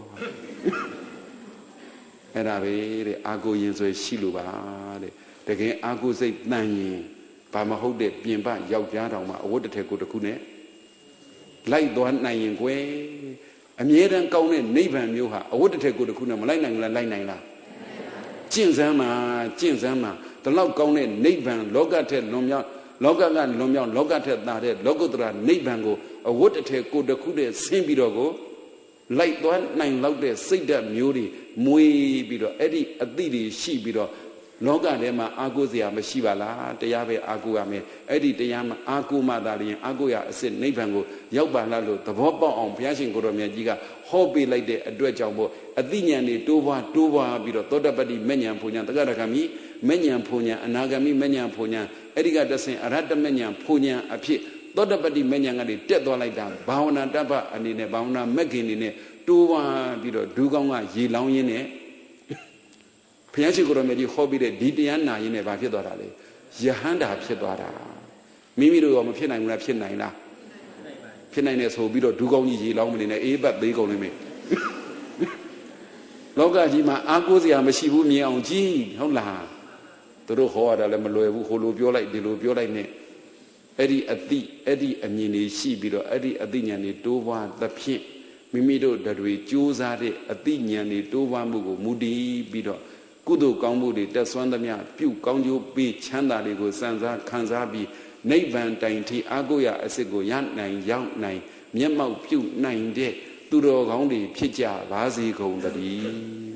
အဲ့ဒါပဲတဲ့အာကိုရင်ဆိုရှိလို့ပါတဲ့တကယ်အာကိုစိတ်တန်ရင်ဘာမဟုတ်တဲ့ပြင်ပယောက်ျားတောင်မှအဝတ်တစ်ထည်ကိုတစ်ခုနဲ့လိုက်သွားနိုင်ရင်ကွယ်အမြဲတမ်းကောင်းတဲ့နိဗ္ဗာန်မျိုးဟာအဝတ်တစ်ထည်ကိုတစ်ခုနဲ့မလိုက်နိုင်ဘူးလားလိုက်နိုင်လားကျင့်စမ်းမှာကျင့်စမ်းမှာဒီလောက်ကောင်းတဲ့နိဗ္ဗာန်လောကထက်လွန်မြောက်လောကကလွန်မြောက်လောကထက်သာတဲ့လောကုတ္တရာနိဗ္ဗာန်ကိုအဝတ်တစ်ထည်ကိုတစ်ခုနဲ့ဆင်းပြီးတော့ကိုလိုက်သွားနိုင်လောက်တဲ့စိတ်ဓာတ်မျိုးတွေမွေးပြီးတော့အဲ့ဒီအသည့်တွေရှိပြီးတော့လောကထဲမှာအာကိုစရာမရှိပါလားတရားပဲအာကိုရမယ်အဲ့ဒီတရားမှာအာကိုမှသာလျှင်အာကိုရအစစ်နိဗ္ဗာန်ကိုရောက်ပါလားလို့သဘောပေါက်အောင်ဘုရားရှင်ကိုရောမြတ်ကြီးကဟောပေးလိုက်တဲ့အတွက်ကြောင့်မို့အသိဉာဏ်တွေတိုးပွားတိုးပွားပြီးတော့သောတပတ္တိမဉ္ဇဉ်ဘုံဉာဏ်တက္ကရာဂမိမဉ္ဇဉ်ဘုံဉာဏ်အနာဂမိမဉ္ဇဉ်ဘုံဉာဏ်အဲ့ဒီကတဆင်အရဟတမဉ္ဇဉ်ဘုံဉာဏ်အဖြစ်သောတပတ္တိမဉ္ဇဉ်ကနေတက်သွားလိုက်တာဘာဝနာတပ္ပအနေနဲ့ဘာဝနာမဂ္ဂင်အနေနဲ့တိုးပွားပြီးတော့ဒုကောင်းကရေလောင်းရင်းနဲ့ဘုရားရှိခိုးတော်မြတ်ကြီးဟောပြီးတဲ့ဒီတရားနာရင်းနဲ့ဘာဖြစ်သွားတာလဲယဟန္တာဖြစ်သွားတာမိမိတို့ရောမဖြစ်နိုင်ဘူးလားဖြစ်နိုင်လားဖြစ်နိုင်တယ်ဆိုပြီးတော့ဒုကောင်းကြီးရေလောင်းမနေနဲ့အေးပတ်သေးကုန်လိမ့်မယ်လောကကြီးမှာအာကိုးစရာမရှိဘူးမြင်အောင်ကြည့်ဟုတ်လားသူတို့ဟောရတာလည်းမလွယ်ဘူးဟိုလိုပြောလိုက်ဒီလိုပြောလိုက်နဲ့အဲ့ဒီအတိအဲ့ဒီအမြင်တွေရှိပြီးတော့အဲ့ဒီအတိညာဉ်တွေတိုးပွားသဖြင့်မိမိတို့တွေကြိုးစားတဲ့အတိညာဉ်တွေတိုးပွားမှုကိုမူတည်ပြီးတော့ကုသိုလ်ကောင်းမှုတွေတက်ဆွမ်းသမျှပြုကောင်းကျိုးပေးချမ်းသာတွေကိုစံစားခံစားပြီးနိဗ္ဗာန်တိုင်ထိအာကိုရအစစ်ကိုရနိုင်ရောက်နိုင်မျက်မှောက်ပြုနိုင်တဲ့သူတော်ကောင်းတွေဖြစ်ကြပါစေကုန်သတည်း